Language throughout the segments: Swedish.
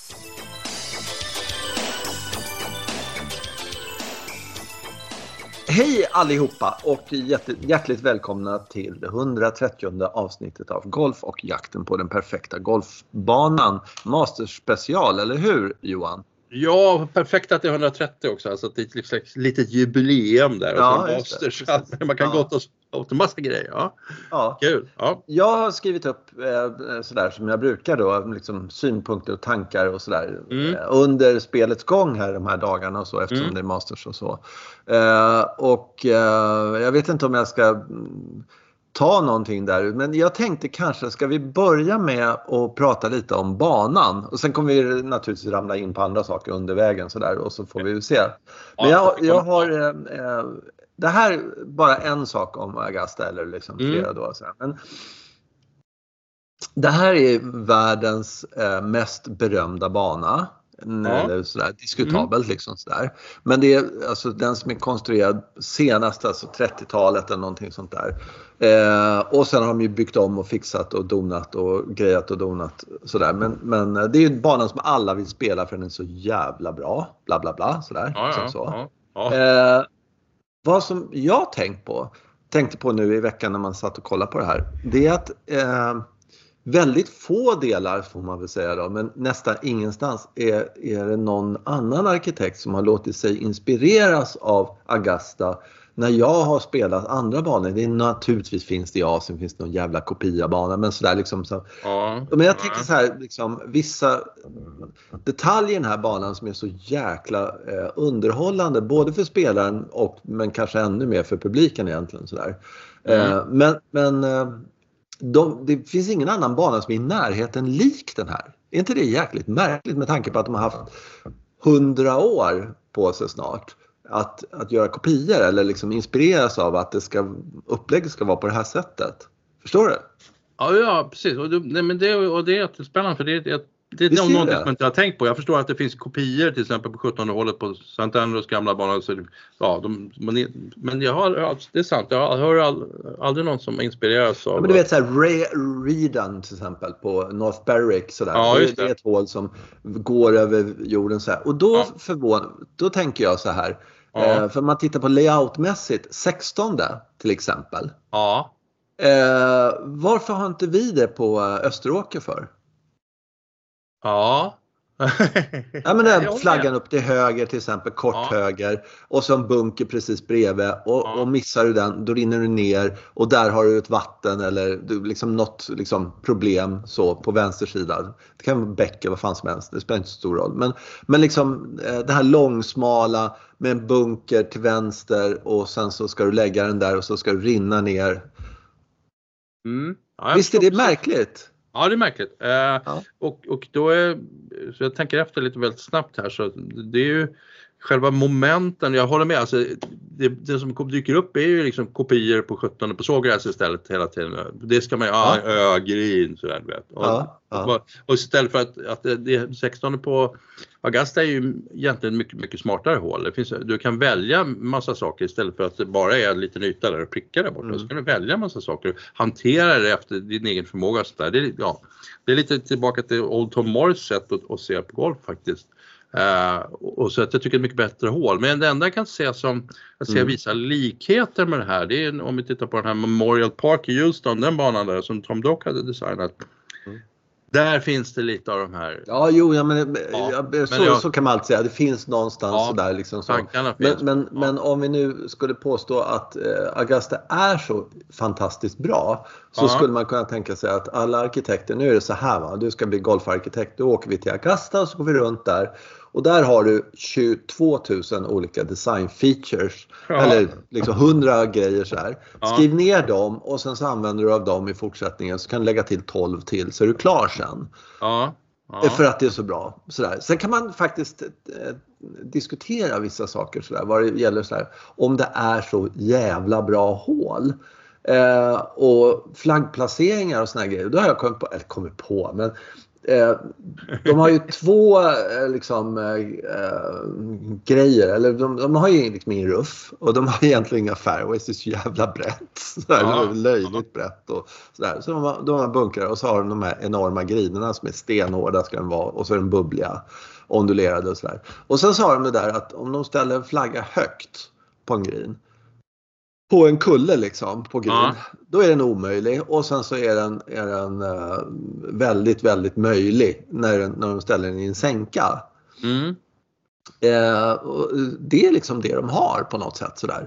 Hej allihopa och hjärtligt välkomna till det 130:e avsnittet av Golf och jakten på den perfekta golfbanan. Masters special, eller hur Johan? Ja, perfekt att det är 130 också, alltså att det är ett litet jubileum där. Ja, och så Masters, man kan gå åt en massa grejer. Ja. Kul. Ja. Jag har skrivit upp sådär som jag brukar då, liksom synpunkter och tankar och sådär under spelets gång här de här dagarna och så, eftersom det är Masters och så. Jag vet inte om jag ska ta någonting där, men jag tänkte kanske ska vi börja med att prata lite om banan och sen kommer vi naturligtvis ramla in på andra saker under vägen sådär och så får vi se. Men jag har det här bara en sak om Augusta eller liksom flera då så här. Men det här är världens mest berömda bana. Eller sådär, diskutabelt liksom sådär. Men det är alltså den som är konstruerad senast, alltså 30-talet eller någonting sånt där. Och sen har de ju byggt om och fixat och donat och grejat och donat sådär. Men det är ju banan som alla vill spela för den är så jävla bra. Bla bla bla sådär. Vad som jag tänkte på nu i veckan när man satt och kollade på det här. Det är att väldigt få delar får man väl säga då, men nästan ingenstans är det någon annan arkitekt som har låtit sig inspireras av Augusta när jag har spelat andra banor. Det är naturligtvis finns det i Asien, finns det någon jävla kopia-bana, men sådär liksom så. Men jag tänker så här liksom vissa detaljer i den här banan som är så jäkla underhållande både för spelaren men kanske ännu mer för publiken egentligen sådär. Det finns ingen annan bana som är i närheten lik den här. Är inte det jäkligt märkligt med tanke på att de har haft 100 år på sig snart att göra kopior eller liksom inspireras av att upplägget ska vara på det här sättet. Förstår du? Ja, precis. Det är jättespännande för det är någonting som jag inte har tänkt på. Jag förstår att det finns kopior till exempel på 1700-hållet på St. Andrews gamla banor. Men det är sant, jag hör aldrig någon som inspireras av... Men du vet så här, Redan till exempel på North Berwick sådär. Ja, det är ett hål som går över jorden så här. Och då tänker jag så här. För man tittar på layoutmässigt, 16:e till exempel. Ja. Varför har inte vi det på Österåker för? Ja. Ja, men där flaggan upp till höger till exempel, kort höger och så en bunker precis bredvid och missar du den, då rinner du ner och där har du ett vatten eller liksom något liksom problem så på vänster sida. Det kan vara bäck eller vad fan som helst, det spelar inte så stor roll. Men liksom det här långsmala med en bunker till vänster och sen så ska du lägga den där och så ska du rinna ner. Visst är det märkligt? Ja, det är märkligt. Och då så jag tänker efter lite väldigt snabbt här, så det är ju själva momenten, jag håller med, alltså det som dyker upp är ju liksom kopior på 17 på sågräs istället hela tiden. Det ska man ju green så där, vet. Och istället för att det 16 på Augusta är ju egentligen mycket mycket smartare hål. Du kan välja massa saker istället för att det bara är en liten yta där och prickar där borta. Så kan du välja massa saker, hantera det efter din egen förmåga så där. Det är lite tillbaka till Old Tom Morris sätt att se på golf faktiskt. Och så att jag tycker det är ett mycket bättre hål. Men det enda jag kan se som jag ser vissa likheter med det här, det är om vi tittar på den här Memorial Park i Houston, den banan där som Tom Dock hade designat. Där finns det lite av de här. Så kan man alltid säga. Det finns någonstans så där liksom så. Men om vi nu skulle påstå att Augusta är så fantastiskt bra, så skulle man kunna tänka sig att alla arkitekter, nu är det så här va, du ska bli golfarkitekt, då åker vi till Augusta och så går vi runt där. Och där har du 22 000 olika design features. Eller liksom 100 grejer så här. Skriv ner dem och sen så använder du av dem i fortsättningen. Så kan du lägga till 12 till så är du klar sen. För att det är så bra. Sådär. Sen kan man faktiskt diskutera vissa saker sådär, vad det gäller sådär, om det är så jävla bra hål. Och flaggplaceringar och såna grejer. Då har jag kommit på, men De har ju två grejer, eller de har ju liksom ingen ruff och de har egentligen inga fairways, det är så jävla brett. Det är löjligt brett och sådär. Så de har bunkrar och så har de här enorma grinerna som är stenhårda ska de vara och så är de bubbliga, ondulerade och sådär. Och sen så har de det där att om de ställer en flagga högt på en grin, på en kulle liksom på green, då är den omöjlig och sen så är den väldigt, väldigt möjlig när de ställer den i en sänka. Det är liksom det de har på något sätt sådär.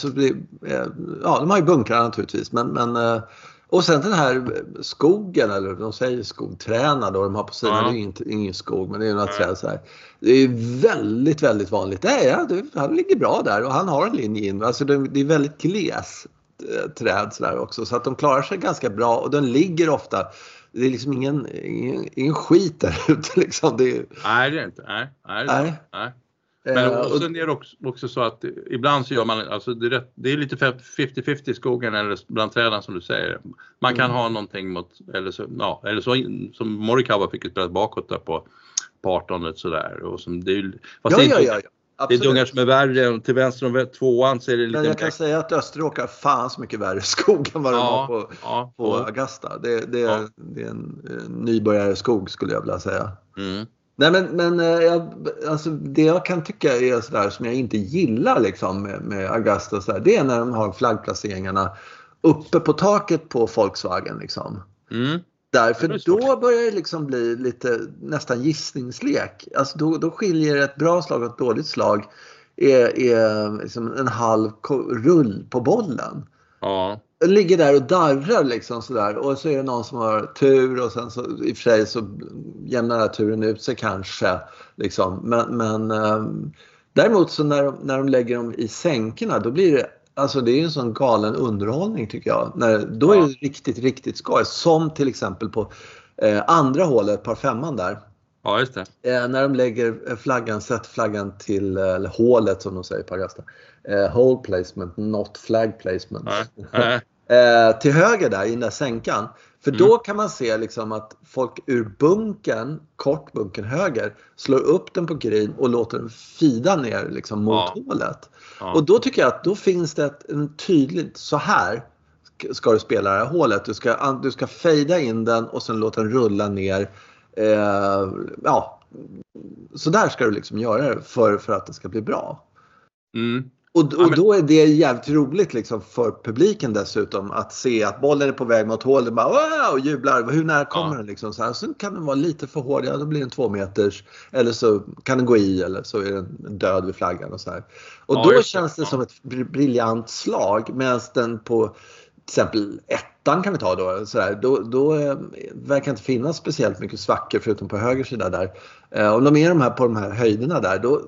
De har ju bunkrar naturligtvis men och sen den här skogen, eller de säger skogträna då de har på sidan, det är ju ingen skog men det är något träd så här. Det är väldigt, väldigt vanligt. Han ligger bra där och han har en linje in. Alltså det är väldigt gles träd så där också så att de klarar sig ganska bra och den ligger ofta. Det är liksom ingen skit där ute liksom. Nej, det är inte. Nej. Men och sen är det också så att ibland så gör man, alltså det är lite 50-50 i skogen eller bland träden som du säger. Man kan ha någonting mot, eller så som Morikawa fick spela bakåt där på 18 sådär. Och som det är, fast det är dungar som är värre, till vänster om tvåan så är det lite... Men jag kan säga att Österåker har fan så mycket värre skog än vad de har på Augusta. Det är en nybörjare skog skulle jag vilja säga. Nej men alltså det jag kan tycka är sådär som jag inte gillar liksom med Augusta och sådär, det är när de har flaggplaceringarna uppe på taket på Volkswagen liksom. Därför då börjar det liksom bli lite nästan gissningslek. Alltså då skiljer ett bra slag och ett dåligt slag är liksom en halv rull på bollen. Ligger där och darrar liksom sådär och så är det någon som har tur och sen så i och för sig så jämnar den turen ut sig kanske liksom. Men däremot så när de lägger dem i sänkorna då blir det, alltså det är en sån galen underhållning tycker jag. Då är det riktigt, riktigt skoj. Som till exempel på andra hålet, par femman där. Ja, just det. När de lägger flaggan, sätter flaggan till eller hålet som de säger på Augusta. Hole placement, not flag placement. Till höger där i den där sänkan. För då kan man se liksom att folk ur bunken, kort bunken höger, slår upp den på green och låter den fida ner liksom mot hålet. Och då tycker jag att då finns det en tydligt, så här ska du spela det här hålet. Du ska fejda in den och sen låta den rulla ner. Så där ska du liksom göra det för att det ska bli bra. Och då är det jävligt roligt liksom för publiken dessutom att se att bollen är på väg mot hålet och jublar. Hur nära kommer den liksom så här. Sen kan den vara lite för hård, då blir den 2 meters eller så kan den gå i eller så är den död vid flaggan och så här. Och då känns det som ett briljant slag, medan den på till exempel ettan kan vi ta då så här, då verkar inte finnas speciellt mycket svackor förutom på höger sida där. Om de är på de här höjderna där då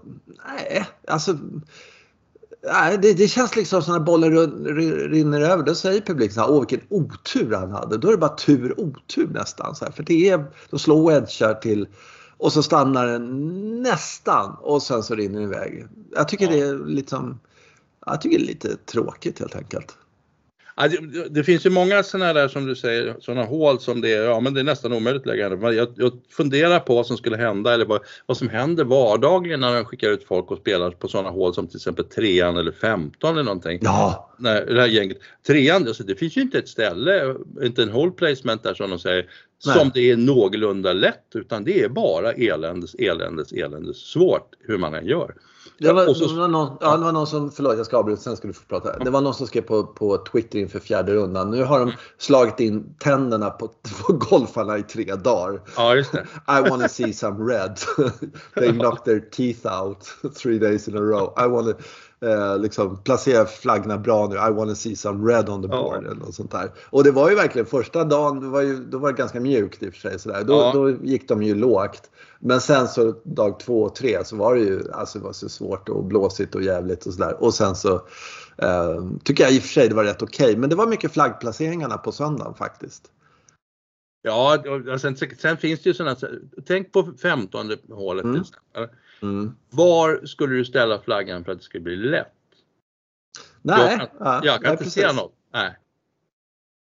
det känns liksom som när bollen rinner över. Då säger publiken så här, vilken otur han hade. Då är det bara otur nästan. Så här. För då slår edgar till och så stannar den nästan och sen så rinner den iväg. Jag tycker det är lite tråkigt helt enkelt. Det finns ju många sådana där som du säger, sådana hål som det är, men det är nästan omöjligt att lägga. Jag funderar på vad som skulle hända eller vad som händer vardagligen när de skickar ut folk och spelar på sådana hål som till exempel 3 eller 15 eller någonting. Ja. När det här gänget. 3, alltså det finns ju inte ett ställe, inte en hole placement där som de säger, som det är någorlunda lätt, utan det är bara eländes svårt hur man än gör. Det var någon som, förlåt jag ska avbryta, sen ska du få prata. Det var någon som skrev på Twitter inför 4:e rundan. Nu har de slagit in tänderna på golfarna i 3 dagar. Ja, just det. I want to see some red. They knocked their teeth out 3 days in a row. I want to liksom placera flaggorna bra nu. I want to see some red on the board eller något sånt där. Och det var ju verkligen första dagen, då var det ganska mjukt i och för sig sådär. Då gick de ju lågt. Men sen så dag 2 och 3 så var det ju, alltså det var så svårt och blåsigt och jävligt och sådär. Och sen så tycker jag i och för sig det var rätt okej. Men det var mycket flaggplaceringarna på söndagen faktiskt. Ja, sen finns det ju sådana, tänk på 15:e hålet till exempel. Var skulle du ställa flaggan för att det skulle bli lätt? Nej. Jag kan inte se något. Nej.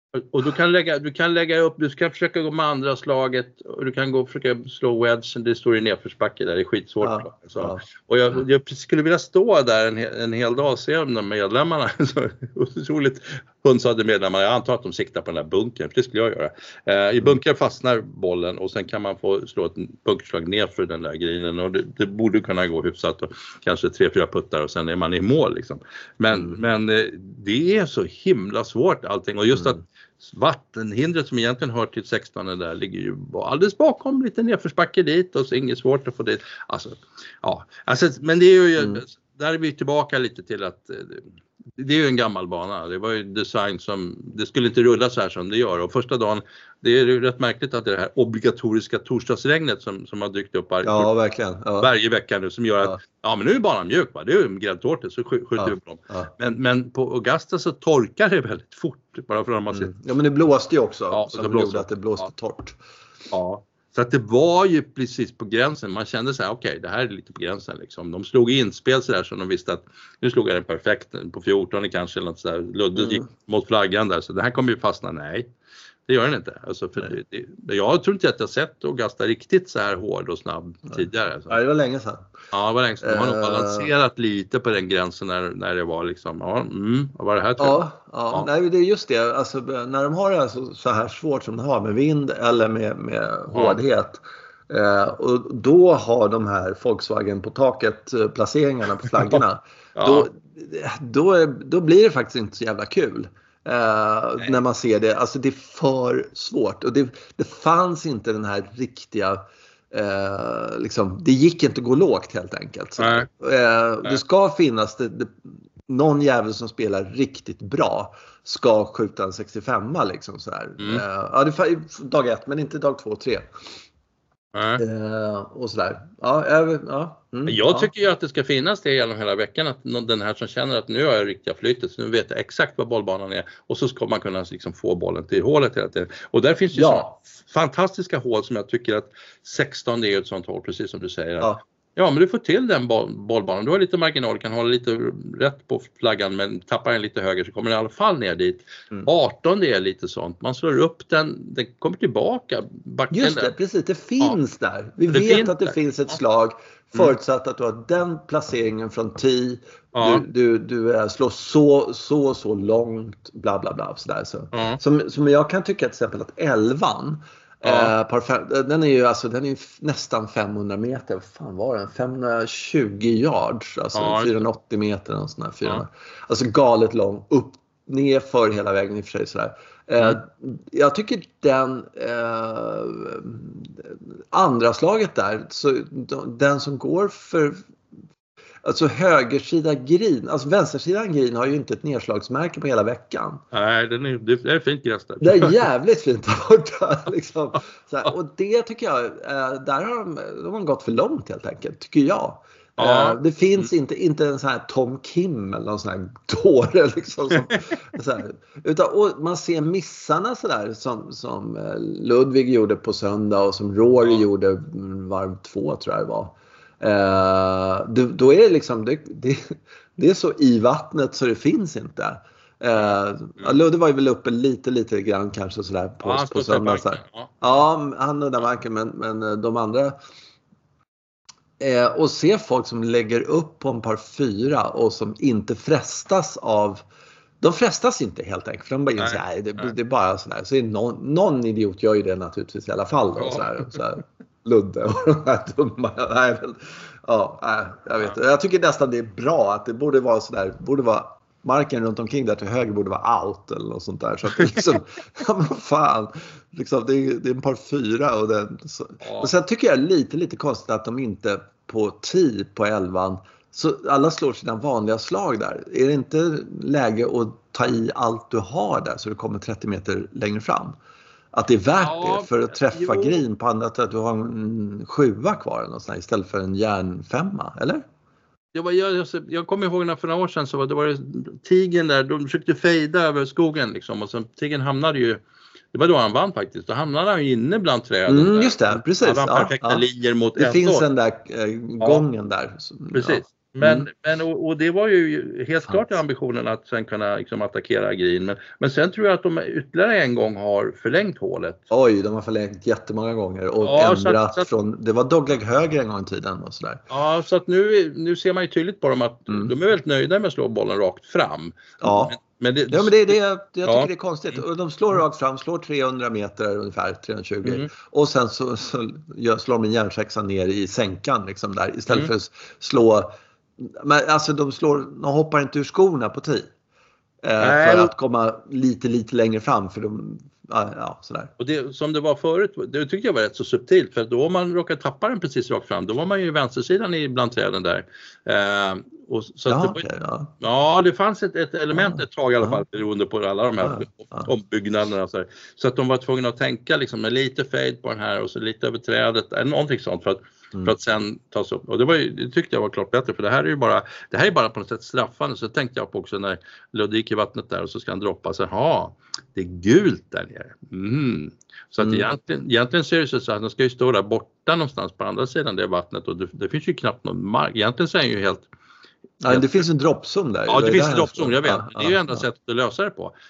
Och du kan lägga upp, du ska försöka gå med andra slaget och du kan försöka slå wedge, det står i nedförsbacke där, det är skitsvårt. Och jag skulle vilja stå där en hel dag och se de medlemmarna. Otroligt hundsade medlemmar, jag antar att de siktar på den där bunkern, för det skulle jag göra. I bunkern fastnar bollen och sen kan man få slå ett bunkerslag ner för den där grinen och det borde kunna gå hyfsat och kanske 3-4 puttar och sen är man i mål liksom. Men det är så himla svårt allting och just att vattenhindret som egentligen hör till 16 där ligger ju alldeles bakom, lite nedförsbacke dit och så inget svårt att få dit. Men det är ju, där är vi tillbaka lite till att det är ju en gammal bana. Det var ju design som, det skulle inte rulla så här som det gör. Och första dagen, det är ju rätt märkligt att det här obligatoriska torsdagsregnet som har dykt upp varje vecka nu som gör att men nu är banan mjuk, va? Det är ju gräddtårtor så skjuter vi på dem. Men på Augusta så torkar det väldigt fort. Bara för att man ser. Ja, men det blåste ju också som gjorde att det blåste torrt. Ja. Så att det var ju precis på gränsen. Man kände så här, okej, det här är lite på gränsen liksom. De slog inspel så där så de visste att nu slog jag den perfekt på 14 kanske eller något så där. Ludde gick mot flaggan där så det här kommer ju fastna. Nej, det gör den inte. Alltså för jag tror inte att jag sett Augusta riktigt så här hård och snabb tidigare. Alltså. Ja, det var länge sedan. Ja, det var länge sedan. De har nog balanserat lite på den gränsen när det var liksom, vad var det här? Ja. Nej, det är just det. Alltså, när de har det så här svårt som de har med vind eller med hårdhet. Och då har de här Volkswagen på taket placeringarna på flaggorna. Då blir det faktiskt inte så jävla kul. När man ser det, alltså det är för svårt och det fanns inte den här riktiga liksom, det gick inte att gå lågt helt enkelt. Det ska finnas någon jävel som spelar riktigt bra ska skjuta en 65 liksom så här. Det är dag 1 men inte dag 2 och 3. Och sådär. Jag tycker ju att det ska finnas det genom hela veckan att den här som känner att nu har jag riktiga flytet så nu vet jag exakt vad bollbanan är och så ska man kunna liksom få bollen till hålet hela tiden. Och där finns ju fantastiska hål som jag tycker att 16 är ett sånt hål precis som du säger. Ja, men du får till den bollbanan. Du har lite marginal, du kan hålla lite rätt på flaggan men tappar den lite höger så kommer den i alla fall ner dit. 18 det är lite sånt. Man slår upp den kommer tillbaka. Just det, precis. Det finns där. Vi vet att det finns ett slag förutsatt att du har den placeringen från tee. Du slår så långt bla bla bla. Sådär, så. Som jag kan tycka till exempel att 11 den är ju nästan 500 meter. Vad fan var den? 520 yards, alltså 480 meter och sån här 400. Alltså galet lång, upp ner för hela vägen i och för sig sådär. Jag tycker den andra slaget där, så den som går för alltså högersida green, alltså vänstersidan green har ju inte ett nedslagsmärke på hela veckan. Nej, det är fint gräs där. Det är jävligt fint där borta liksom. Så här, och det tycker jag, där har de gått för långt helt enkelt, tycker jag. Det finns inte en sån här Tom Kim eller någon sån här dåre liksom, så här. Och man ser missarna så där som Ludvig gjorde på söndag och som Rory gjorde varv 2 tror jag det var. Då är det liksom det är så i vattnet så det finns inte. Ludde var ju väl uppe lite grann kanske sådär på söndag så här. Ja, han nuddar marken men de andra och se folk som lägger upp på en par 4 och som inte frestas av. De frestas inte helt enkelt för de bara inser nej, det är bara sådär. Så är någon idiot gör ju det naturligtvis i alla fall då, sådär. Ludde och de här dumma. Jag vet. Jag tycker nästan det är bra att det borde vara sådär, borde vara marken runt omkring där till höger borde vara out eller något sånt där så att det liksom fan liksom det är en par 4 och den så. Och sen tycker jag lite konstigt att de inte på 10 på 11 så alla slår sina vanliga slag där. Är det inte läge att ta i allt du har där så du kommer 30 meter längre fram? Att det är värt det för att träffa green på andra att du har en 7 kvar eller något sånt, istället för en järn 5, eller? Jag kommer ihåg för några år sedan så var det Tigen där, de försökte fejda över skogen liksom och sen Tigen hamnade ju, det var då han vann faktiskt, då hamnade han ju inne bland träden. Just det, precis. Han perfekta linjer mot det finns den där gången där. Precis. Men och det var ju helt klart ambitionen att sen kunna liksom attackera green. Men sen tror jag att de ytterligare en gång har förlängt hålet. Oj, de har förlängt jättemånga gånger och ändrat från, det var dogleg höger en gång i tiden och sådär. Ja, så att nu ser man ju tydligt på dem att de är väldigt nöjda med att slå bollen rakt fram. Ja. Men jag tycker det är konstigt. De slår rakt fram, slår 300 meter ungefär, 320. Och sen så slår de en järnsexa ner i sänkan liksom där. Istället för att slå... Men alltså de hoppar inte ur skorna på tid. För att komma lite längre fram. För sådär. Och det, som det var förut, det tyckte jag var rätt så subtilt. För då man råkar tappa den precis rakt fram, då var man ju i vänstersidan bland träden där. Och så det fanns ett element ett tag i alla fall, beroende på alla de här ombyggnaderna. Så att de var tvungna att tänka liksom, med lite fade på den här och så lite över trädet, eller någonting sånt för att sen tas upp. Och det tyckte jag var klart bättre, för det här är bara på något sätt straffande. Så tänkte jag på också när Ludde gick i vattnet där och så ska han droppa så det är gult där nere. Så att egentligen så är det så att den ska ju stå där borta någonstans på andra sidan det vattnet, och det finns ju knappt någon mark. Egentligen så är ju helt... Ja, det finns en droppzon där. Ja, det finns en droppzon, jag vet. Det är ju enda sättet att lösa det på.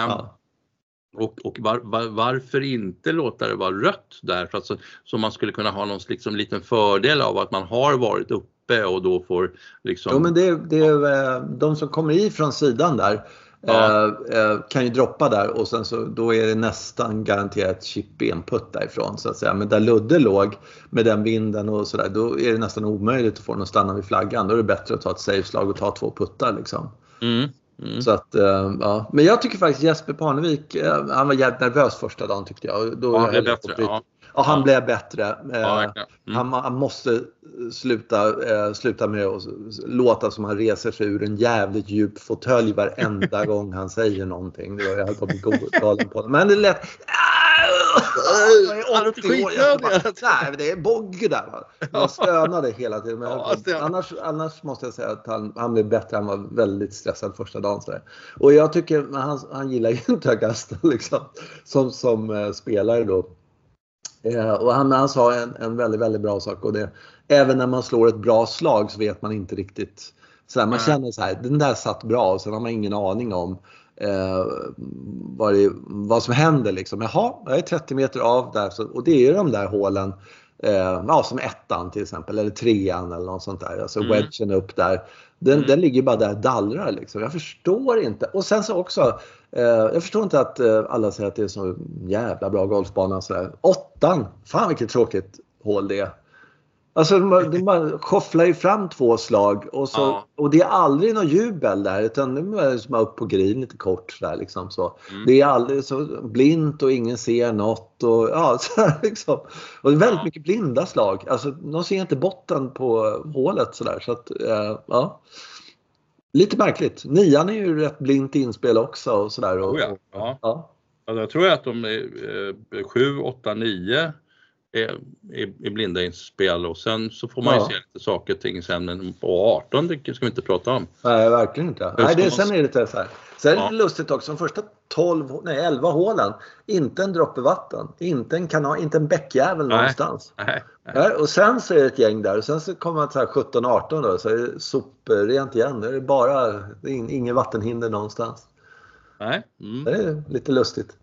Och varför inte låta det vara rött där, för att så man skulle kunna ha någon liksom liten fördel av att man har varit uppe och då får liksom... Jo, men det är de som kommer i från sidan där kan ju droppa där, och sen så då är det nästan garanterat chip-benputt därifrån så att säga. Men där Ludde låg med den vinden och sådär, då är det nästan omöjligt att få den att stanna vid flaggan. Då är det bättre att ta ett safe-slag och ta 2 puttar liksom. Så att, men jag tycker faktiskt Jesper Parnevik, han var jävligt nervös första dagen tyckte jag. Då han blev bättre. Han blev bättre. Han måste sluta med att låta som han reser sig ur en jävligt djup fåtölj varenda gång han säger någonting. Jag höll på att bli galen på det. Men det är lätt. Nej, det är Bogge där. Jag stönade hela tiden. Men annars måste jag säga att han blev bättre. Han var väldigt stressad första dagen. Och jag tycker, han gillar ju inte Augusta liksom, som spelare då. Och han sa en väldigt, väldigt bra sak, och det, även när man slår ett bra slag så vet man inte riktigt så man känner så här, den där satt bra, och sen har man ingen aning om vad som händer liksom. Jaha, jag är 30 meter av där, och det är ju de där hålen som 1:an till exempel, eller 3:an eller något sånt där, alltså wedgen upp där, den ligger bara där dallrar liksom. Jag förstår inte. Och sen så också jag förstår inte att alla säger att det är så jävla bra golfbana så där. 8:an, fan vilket tråkigt hål det är. Alltså man kofflar ju fram 2 slag och det är aldrig någon jubel där, utan det är som upp på green lite kort så där liksom så. Det är aldrig så blint och ingen ser något och så här, liksom. Och det är väldigt mycket blinda slag. Alltså de ser inte botten på hålet så där, så att lite märkligt. 9:an är ju rätt blint inspel också och så där. Jag tror att de är 7, 8, 9 är blinda inspel, och sen så får man ju se lite saker och ting sen, men på 18 ska vi inte prata om. Nej, verkligen inte. Nej, sen är det så här. Sen är det lustigt också, de första 11 hålen, inte en droppe vatten, inte en kanal, inte en bäckjävel någonstans. Nej. Och sen så är det ett gäng där, och sen så kommer man till 17-18 då, så är det soprent igen. Det är ingen vattenhinder någonstans. Nej. Det är lite lustigt.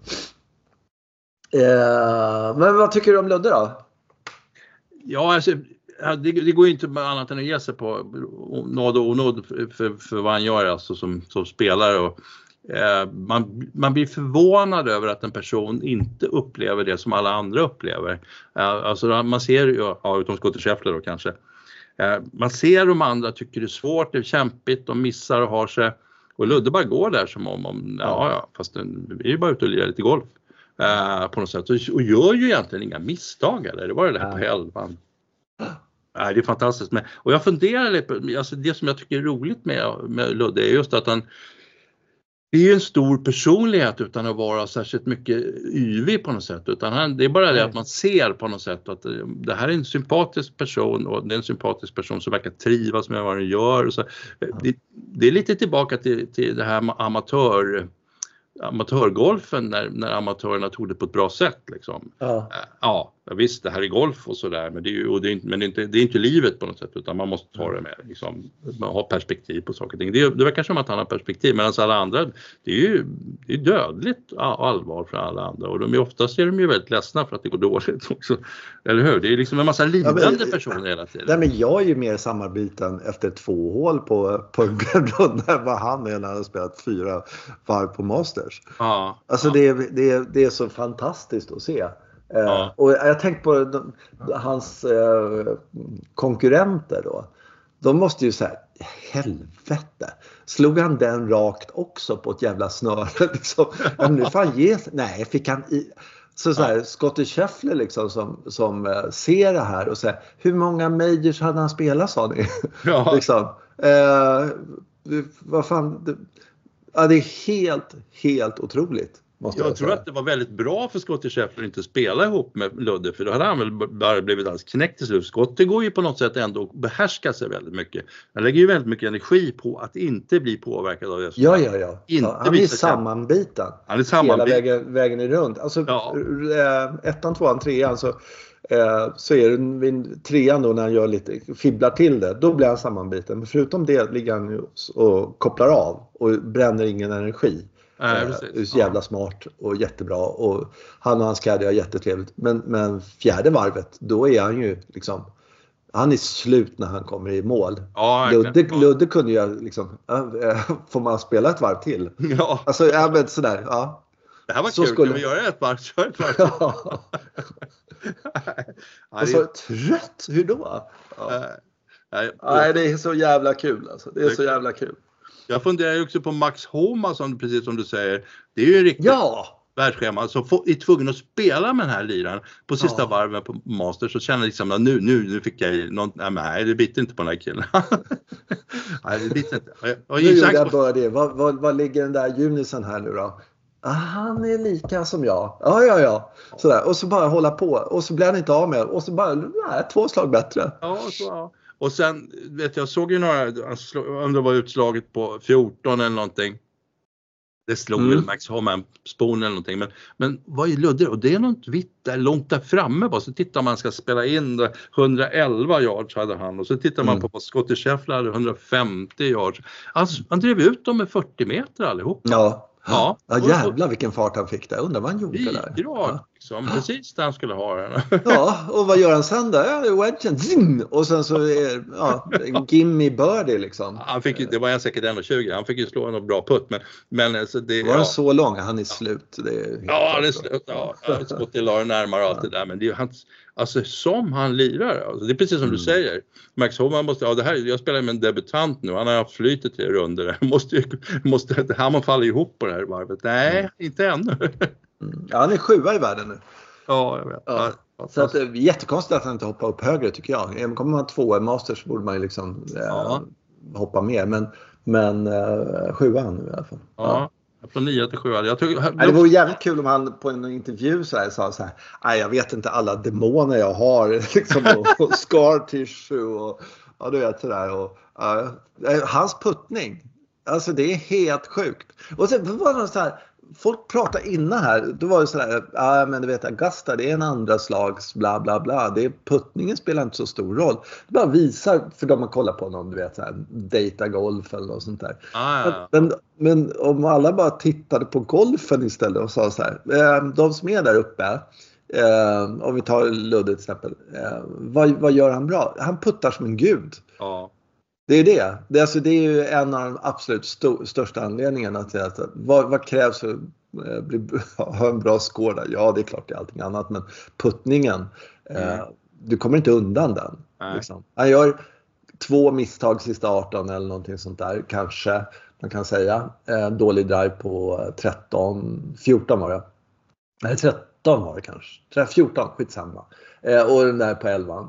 Men vad tycker du om Ludde då? Ja, alltså, det går ju inte annat än att ge sig på nåd och onåd för vad han gör alltså, som spelare. Och, man blir förvånad över att en person inte upplever det som alla andra upplever. Alltså man ser ju, utom Scottie Scheffler då kanske. Man ser de andra tycker det är svårt, det är kämpigt, de missar och har sig. Och Ludde bara går där som om fast vi är ju bara ute och lirar lite golf. På något sätt, och gör ju egentligen inga misstag, eller det var det här på 11:an. Det är fantastiskt. Och jag funderar lite på, alltså det som jag tycker är roligt med Ludde är just att han är ju en stor personlighet utan att vara särskilt mycket yvig på något sätt, utan det är bara det att man ser på något sätt att det här är en sympatisk person, och det är en sympatisk person som verkar trivas med vad den gör. Så det är lite tillbaka till det här amatörgolfen när amatörerna tog det på ett bra sätt liksom. ja, visst, det här är golf och sådär, men det är inte livet på något sätt, utan man måste ta det med, liksom, man har perspektiv på saker och ting. Det verkar som att han har perspektiv, medan alla andra, det är dödligt allvar för alla andra, och oftast är de ju väldigt ledsna för att det går dåligt också, eller hur? Det är liksom en massa lidande personer hela tiden. Nej, men jag är ju mer samarbeten efter 2 hål på en runda än vad han är när han har spelat 4 varv på Masters. Ja, alltså det är så fantastiskt att se. Ja. Och jag tänkte på hans konkurrenter då. De måste ju säga, helvete. Slog han den rakt också på ett jävla snöre? Liksom. Nu fan nej, fick han i... Så här, Scottie Scheffler liksom som ser det här och säger, hur många majors hade han spelat, sa ni? Ja. liksom. Vad fan... Ja, det är helt otroligt. Jag tror att det var väldigt bra för Scottie Scheffler att inte spela ihop med Ludde, för då hade han väl bara blivit alldeles knäckt till slut. Scottie går ju på något sätt ändå och behärskar sig väldigt mycket. Han lägger ju väldigt mycket energi på att inte bli påverkad av det. Ja. Han är sammanbiten. Han är sammanbiten. Hela vägen är runt. Alltså 1:an, 2:an, 3:an så är det vid 3:an då när han gör lite, fibblar till det, då blir han sammanbiten. Men förutom det ligger han ju och kopplar av och bränner ingen energi. Jävla smart och jättebra, och han och hans caddy har jättetrevligt, men 4:e varvet då är han ju liksom, han är slut när han kommer i mål. Ludde kunde ju liksom, får man spela ett varv till? Ja. Alltså men sådär, ja. Det här var så kul, skulle vi göra ett varv till? Ja. Och så trött, hur då? Nej, det är så jävla kul alltså. Det är så jävla kul. Jag funderar ju också på Max Homa, precis som du säger. Det är ju en riktigt världsschema. Så är tvungen att spela med den här liran på sista varven på Masters, så känner jag liksom att nu fick jag någon, nej, det biter inte på den här killen. Nej, det biter inte. Vad ligger den där Junisen här nu då? Han är lika som jag. Ja. Sådär. Och så bara hålla på. Och så blir han inte av med. Och så bara 2 slag bättre. Ja. Och sen, jag såg ju några, om det var utslaget på 14 eller någonting. Det slog väl Max Homa en spon eller någonting. Men vad är Ludde? Och det är något vitt där, långt där framme. Bara. Så tittar man ska spela in 111 yards hade han. Och så tittar man på Scottie Scheffler hade 150 yards. Alltså, han drev ut dem med 40 meter allihop. Ja, jävlar vilken fart han fick där. Undrar vad han gjorde där. Liksom, precis där han skulle ha den. Ja, och vad gör han sen då? Ja, det är wedgen. Och sen så är gimme birdie liksom. Han fick, det var en säkert 1,20. Han fick ju slå en bra putt. Men alltså det var så lång, han är slut. Det är han är slut. Ja, Scottie la närmare allt det där. Men det är ju hans, alltså som han lirar. Alltså, det är precis som du säger. Max Homa måste, det här, jag spelar med en debutant nu. Han har haft flytet till runder. Måste han falla ihop på det här varvet? Nej, inte ännu. Ja, han är 7:a i världen nu. Ja, jag vet. Ja. Så att det är jättekonstigt att han inte hoppar upp högre, tycker jag. Kommer man 2:a i Masters borde man ju liksom hoppa mer. Men 7:a nu i alla fall. Ja. Från 9 till 7. Det vore jävligt kul om han på en intervju sa så här: nej, jag vet inte alla demoner jag har liksom, och scar tissue och du vet sådär, och hans puttning, alltså det är helt sjukt. Och sen var det så här, folk pratar innan här, då var det sådär, men du vet, Augusta, det är en andra slags bla bla bla, puttningen spelar inte så stor roll. Det bara visar för dem att kolla på någon, du vet, såhär, data golf eller något sånt där. Men om alla bara tittade på golfen istället och sa så här, de som är där uppe, om vi tar Ludde till exempel, vad gör han bra? Han puttar som en gud. Ja. Det är det. Det är ju en av de absolut största anledningarna till att vad krävs för att ha en bra score där? Ja, det är klart det är allting annat, men puttningen, du kommer inte undan den. Liksom. Han gör 2 misstag sista 18 eller någonting sånt där, kanske man kan säga. Dålig drive på 14 var det. Nej, 13 var det kanske. 14, skitsamma. Och den där på 11.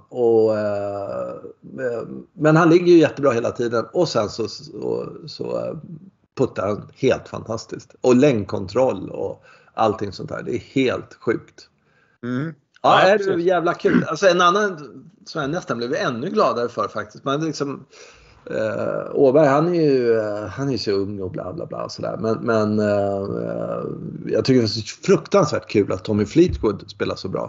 Men han ligger ju jättebra hela tiden. Och sen så puttar han helt fantastiskt. Och längdkontroll och allting sånt där. Det är helt sjukt. Ja, det är jävla kul. Alltså en annan som jag nästan blev ännu gladare för faktiskt. Men liksom Åberg, han är ju så ung och bla bla bla och sådär. Men jag tycker det är så fruktansvärt kul att Tommy Fleetwood spelar så bra.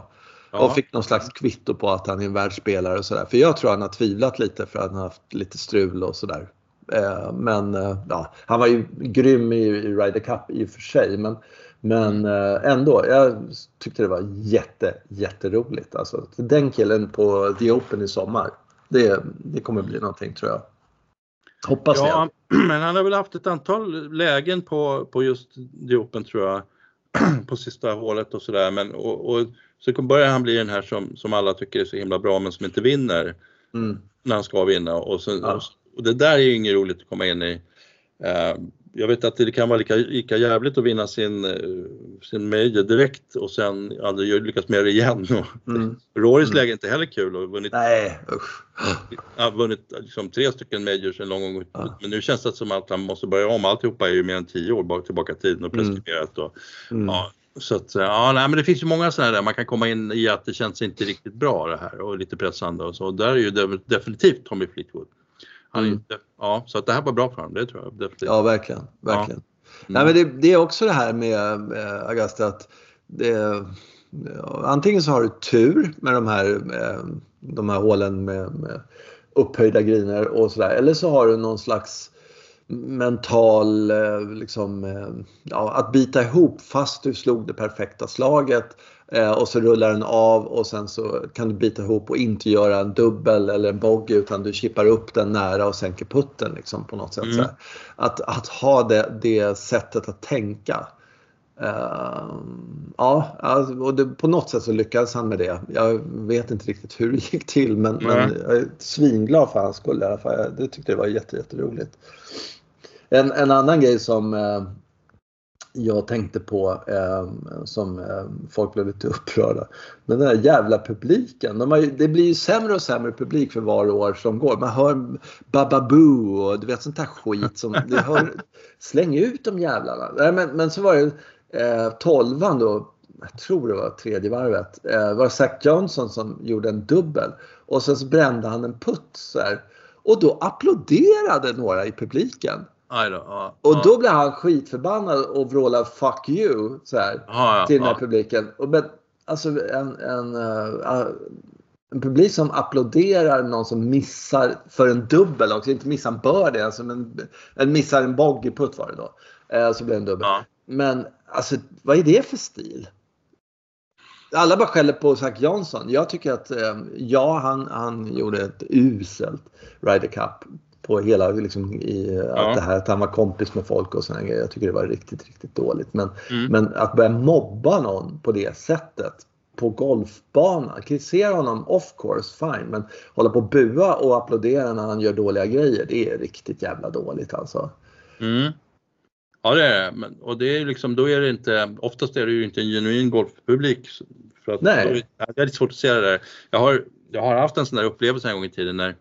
Och fick någon slags kvitto på att han är en världsspelare och sådär. För jag tror han har tvivlat lite för att han har haft lite strul och sådär. Men han var ju grym i Ryder Cup i och för sig. Men ändå, jag tyckte det var jätteroligt. Alltså, den killen på The Open i sommar, det kommer bli någonting tror jag. Hoppas jag. Men han har väl haft ett antal lägen på just The Open tror jag. På sista hålet och sådär. Men, och så börjar han bli den här som alla tycker är så himla bra men som inte vinner. När han ska vinna. Och det där är ju inget roligt att komma in i. Jag vet att det kan vara lika jävligt att vinna sin major direkt och sen aldrig lyckas med det igen. Rorys läge är inte heller kul och vunnit, vunnit liksom 3 stycken majors en lång gång. Men nu känns det som att han måste börja om. Alltihopa är ju mer än 10 år tillbaka tiden och preskriberat. Så att, men det finns ju många sådana där man kan komma in i att det känns inte riktigt bra det här och lite pressande och så. Där är ju definitivt Tommy Fleetwood. Han inte, så att det här var bra för honom, det tror jag definitivt. Ja, verkligen. Nej, men det är också det här med Augusta att antingen så har du tur med de här hålen med upphöjda griner och sådär, eller så har du någon slags mental att bita ihop fast du slog det perfekta slaget och så rullar den av och sen så kan du bita ihop och inte göra en dubbel eller en bogey utan du chippar upp den nära och sänker putten liksom på något sätt. Så här. Att ha det sättet att tänka. Och på något sätt så lyckades han med det. Jag vet inte riktigt hur det gick till men jag är svinglad för hans skull i alla fall. Det tyckte jag var jätteroligt. En annan grej som jag tänkte på som folk blev lite upprörda. Men den här jävla publiken. Det blir ju sämre och sämre publik för var år som går. Man hör bababoo och du vet sånt här skit som släng ut de jävlarna. Nej, men så var det 12:an då. Jag tror det var tredje varvet. Var Zach Johnson som gjorde en dubbel. Och sen så brände han en putt så här. Och då applåderade några i publiken. Och då blev han skitförbannad och vrålade fuck you så här, till den här publiken. Men alltså en publik som applåderar någon som missar för en dubbel också, inte missar en birdie, alltså, men missar en bogeyputt var det då. Så blev det en dubbel. Men alltså vad är det för stil? Alla bara skäller på Zach Johnson. Jag tycker att han gjorde ett uselt Ryder Cup på hela liksom att han var kompis med folk och såna grejer. Jag tycker det var riktigt dåligt. Men att börja mobba någon på det sättet på golfbanan, kritisera honom off course fine, men hålla på att bua och applådera när han gör dåliga grejer, det är riktigt jävla dåligt alltså. Ja, det är det. Och det är liksom, då är det inte, oftast är det ju inte en genuin golfpublik för att nej. Det är lite svårt att se det där. Jag har haft en sån där upplevelse en gång i tiden när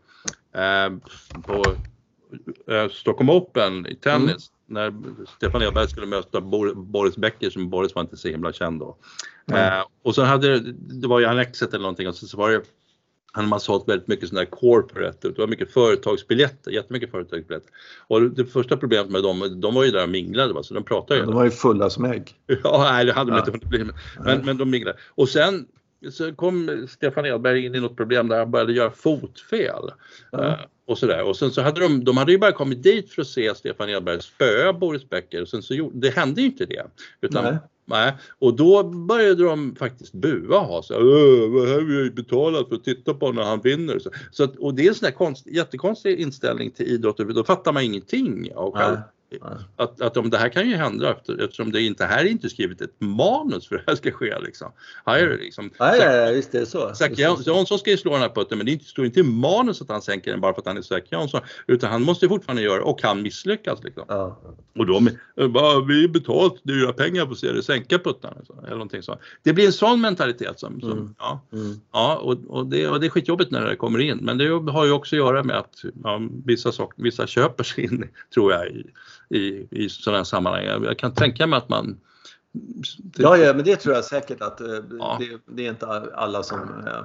på Stockholm Open i tennis när Stefan Edberg skulle möta Boris Becker, som Boris var inte så himla känd då. Och så det var ju Annexet eller någonting, och så var det han har sålt väldigt mycket sådana här corporate, det var mycket företagsbiljetter, jättemycket företagsbiljetter. Och det första problemet med dem, de var ju där och minglade, så de pratade ju. De var ju fulla som ägg. Ja, nej, det hade de inte hunnit bli, men de minglade. Och sen så kom Stefan Edberg in i något problem där han började göra fotfel. Och sådär. Och sen så hade de hade ju bara kommit dit för att se Stefan Edberg spöa Boris Becker. Och sen så det hände ju inte det. Utan, nej. Och då började de faktiskt bua och ha så vad har vi ju betalat för att titta på när han vinner. Så att, och det är en sån här jättekonstig inställning till idrott. Då fattar man ingenting av själv. Att om det här kan ju hända eftersom det inte här är inte skrivit ett manus för att det här ska ske liksom. Här är det liksom. Nej, visst är det så. Zach Johnson ska ju slå den här putten, men det står inte i manus att han sänker den bara för att han är Zach Johnson, utan han måste fortfarande göra och kan misslyckas liksom. Och då vi betalt dyra pengar på att se det sänka puttan eller någonting så. Det blir en sån mentalitet som och det är skitjobbigt när det kommer in, men det har ju också att göra med att vissa köper sig in, tror jag, i sådana här sammanhang. Jag kan tänka mig att man Ja, men det tror jag säkert att det är inte alla som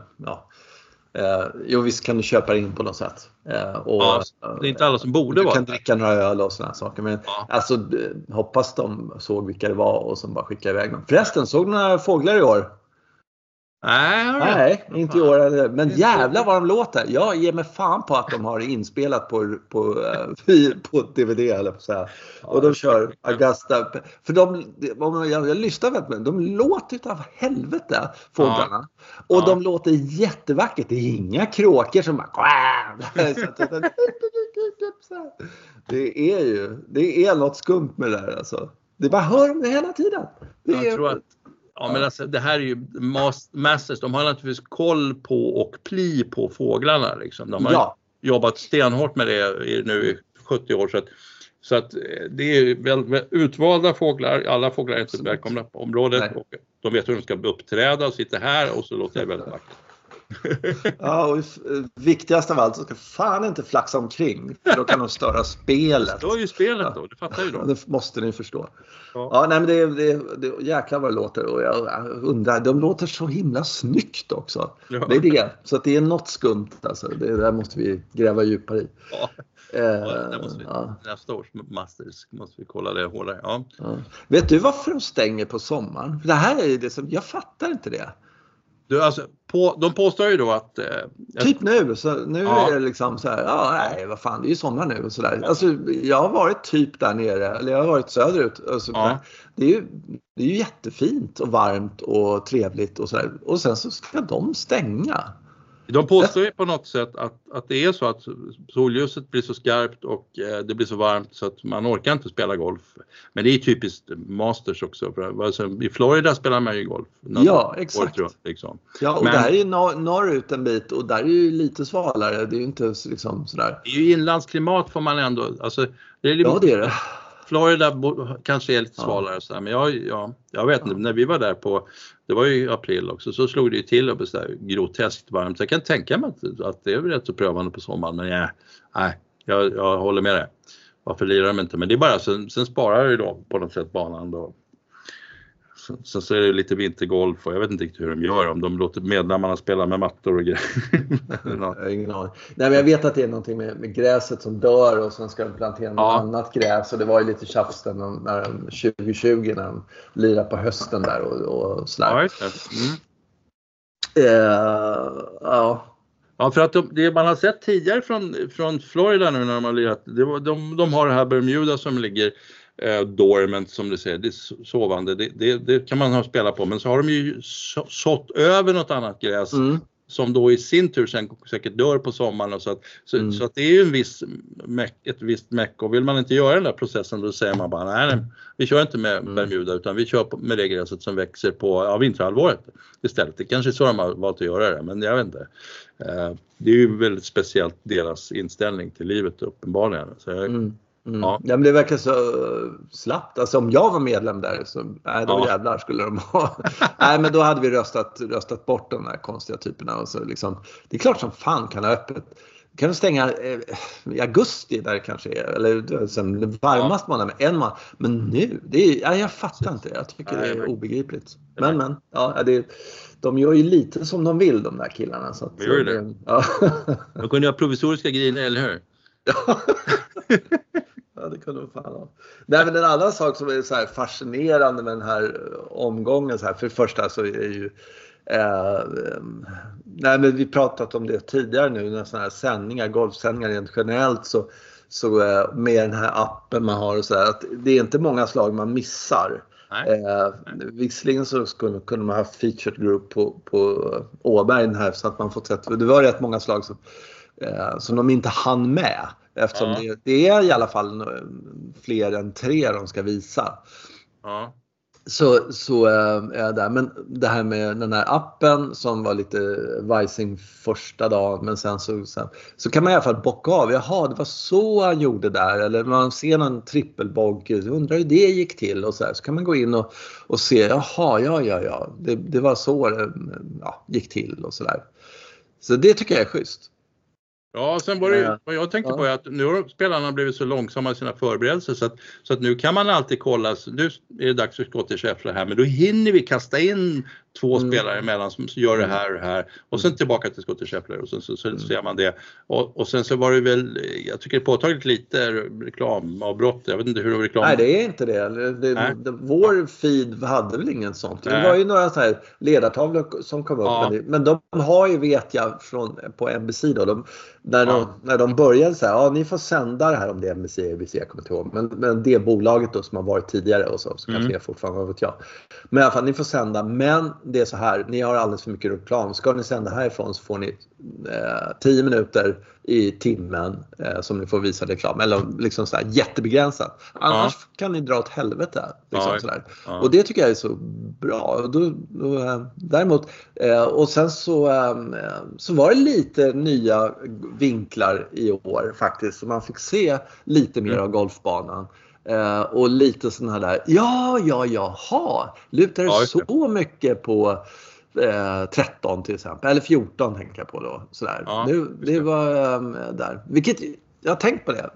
jo, visst kan du köpa in på något sätt. Och, det är inte alla som borde vara. Du kan dricka några öl och sådana saker. Men alltså, hoppas de såg vilka det var och som bara skickade iväg dem. Förresten, såg du några fåglar i år? Nej, inte i år. Men jävlar vad de låter. Jag ger mig fan på att de har inspelat på DVD eller på så här. Och de kör Augusta. För jag lyssnar väldigt mycket. De låter utav helvete, fåglarna. Och de låter jättevackert. Det är inga kråkor som bara... Det är något skumt med det där alltså. Det bara hör de det hela tiden. Jag tror att men alltså, det här är ju Masters, de har naturligtvis koll på och pli på fåglarna liksom. De har jobbat stenhårt med det nu i 70 år så att det är väl utvalda fåglar, alla fåglar är inte välkomna på området och de vet hur de ska uppträda och sitta här och så låter det väldigt vackert. Ja, och viktigast av allt så ska fan inte flaxa omkring för då kan de störa spelet. Det stör ju spelet då, det fattar ju de. Det måste ni förstå. Ja, nej men det jäklar vad det låter och jag undrar, de låter så himla snyggt också. Ja. Det är det, så att det är något skumt alltså. Det där måste vi gräva djupare i. Ja. Nästa års Masters måste vi kolla det hårdare. Ja. Vet du varför de stänger på sommaren? För det här är ju det som, jag fattar inte det. Du, alltså, de påstår ju då att... typ nu, så nu är det liksom så här, vad fan, det är ju sommar nu och sådär. Alltså, jag har varit typ där nere, eller jag har varit söderut. Alltså, det är ju jättefint och varmt och trevligt och sådär. Och sen så ska de stänga. De påstår ju på något sätt att det är så att solljuset blir så skarpt och det blir så varmt så att man orkar inte spela golf. Men det är typiskt Masters också. För i Florida spelar man ju golf. Ja, exakt. Runt, liksom. Ja, och där är ju norrut en bit och där är ju lite svalare. Det är ju inte liksom sådär. Det är ju inlandsklimat får man ändå... Alltså, det är det är det. Florida kanske är lite svalare så här, men jag vet inte, när vi var där det var ju i april också, så slog det ju till och blev så där groteskt varmt. Så jag kan tänka mig att det är rätt så prövande på sommaren, men jag håller med dig. Varför lirar de inte? Men det är bara, sen sparar ju då på något sätt banan då. Sen så är det lite vintergolf och jag vet inte riktigt hur de gör, om de låter medlemmarna spela med mattor och grejer. Ingen aning. Nej, men jag vet att det är någonting med gräset som dör och sen ska de plantera något annat gräs och det var ju lite tjafs när 2020 när de lirade på hösten där och sådär. Ja, för att det man har sett tidigare från Florida nu när de har lirat, de har det här Bermuda som ligger dormant som du säger, det är sovande, det kan man ha spelat på, men så har de ju sått över något annat gräs som då i sin tur sen säkert dör på sommaren och så att det är ju ett visst meck och vill man inte göra den där processen då säger man bara nej, vi kör inte med Bermuda utan vi kör med det gräset som växer på vinterhalvåret istället. Det kanske är så de har valt att göra det, men jag vet inte. Det är ju väldigt speciellt deras inställning till livet uppenbarligen. Så Ja, men det verkar så slappt. Alltså om jag var medlem där så då jävlar skulle de ha. Nej, men då hade vi röstat bort de där konstiga typerna och så liksom, det är klart som fan kan ha öppet. Kan du stänga i augusti där kanske är, eller sen varmast månad med en man. Men nu, jag fattar inte. Jag tycker det är obegripligt. Men de gör ju lite som de vill de där killarna så att gör det. De kunde ha provisoriska griner, eller hur? Ja, det kunde fan ha. Nej, men en annan sak som är så här fascinerande med den här omgången så här, för det första så är det ju nej, men vi pratat om det tidigare nu när såna här sändningar, golfsändningar rent generellt så med den här appen man har och så här, att det är inte många slag man missar. Visserligen så kunde man ha featured group på Åberg den här så att man fått sett, det var rätt många slag som de inte hann med. Eftersom det är i alla fall fler än 3 de ska visa. Så är det. Men det här med den här appen som var lite vajsing första dagen. Men sen så kan man i alla fall bocka av. Jaha, det var så han gjorde där. Eller man ser någon trippelbogg. Undrar hur det gick till. Och så kan man gå in och se. Jaha, ja. Det var så det gick till och sådär. Så det tycker jag är schysst. Ja, sen var det vad jag tänkte på är att nu har spelarna blivit så långsamma i sina förberedelser så att nu kan man alltid kolla, nu är det dags för Scottish Scheffler här, men då hinner vi kasta in två spelare emellan som gör det här och det här. Och sen tillbaka till Scottie Scheffler och sen så ser man det. Och sen så var det väl, jag tycker det påtagligt lite reklamavbrott. Jag vet inte hur reklam... Nej, det är inte det. Vår feed hade väl ingen sånt. Det var ju några så här ledartavlor som kom upp. Men de har ju, vet jag, på NBC då. När de började så här, ni får sända det här om det är NBC, ABC, jag kommer inte ihåg. Men det bolaget då som har varit tidigare och så kanske det är fortfarande, vad vet jag. Men i alla fall, ni får sända. Men det är så här, ni har alldeles för mycket reklam. Ska ni sända härifrån så får ni 10 minuter i timmen som ni får visa reklam. Eller liksom så här jättebegränsat. Annars kan ni dra åt helvete. Liksom sådär. Och det tycker jag är så bra. Däremot, och sen så var det lite nya vinklar i år faktiskt. Så man fick se lite mer av golfbanan. Och lite sån här där, jaha, lutar det så mycket på 13 till exempel, eller 14 tänker jag på då. Sådär. Det var där. Vilket, jag har tänkt på det.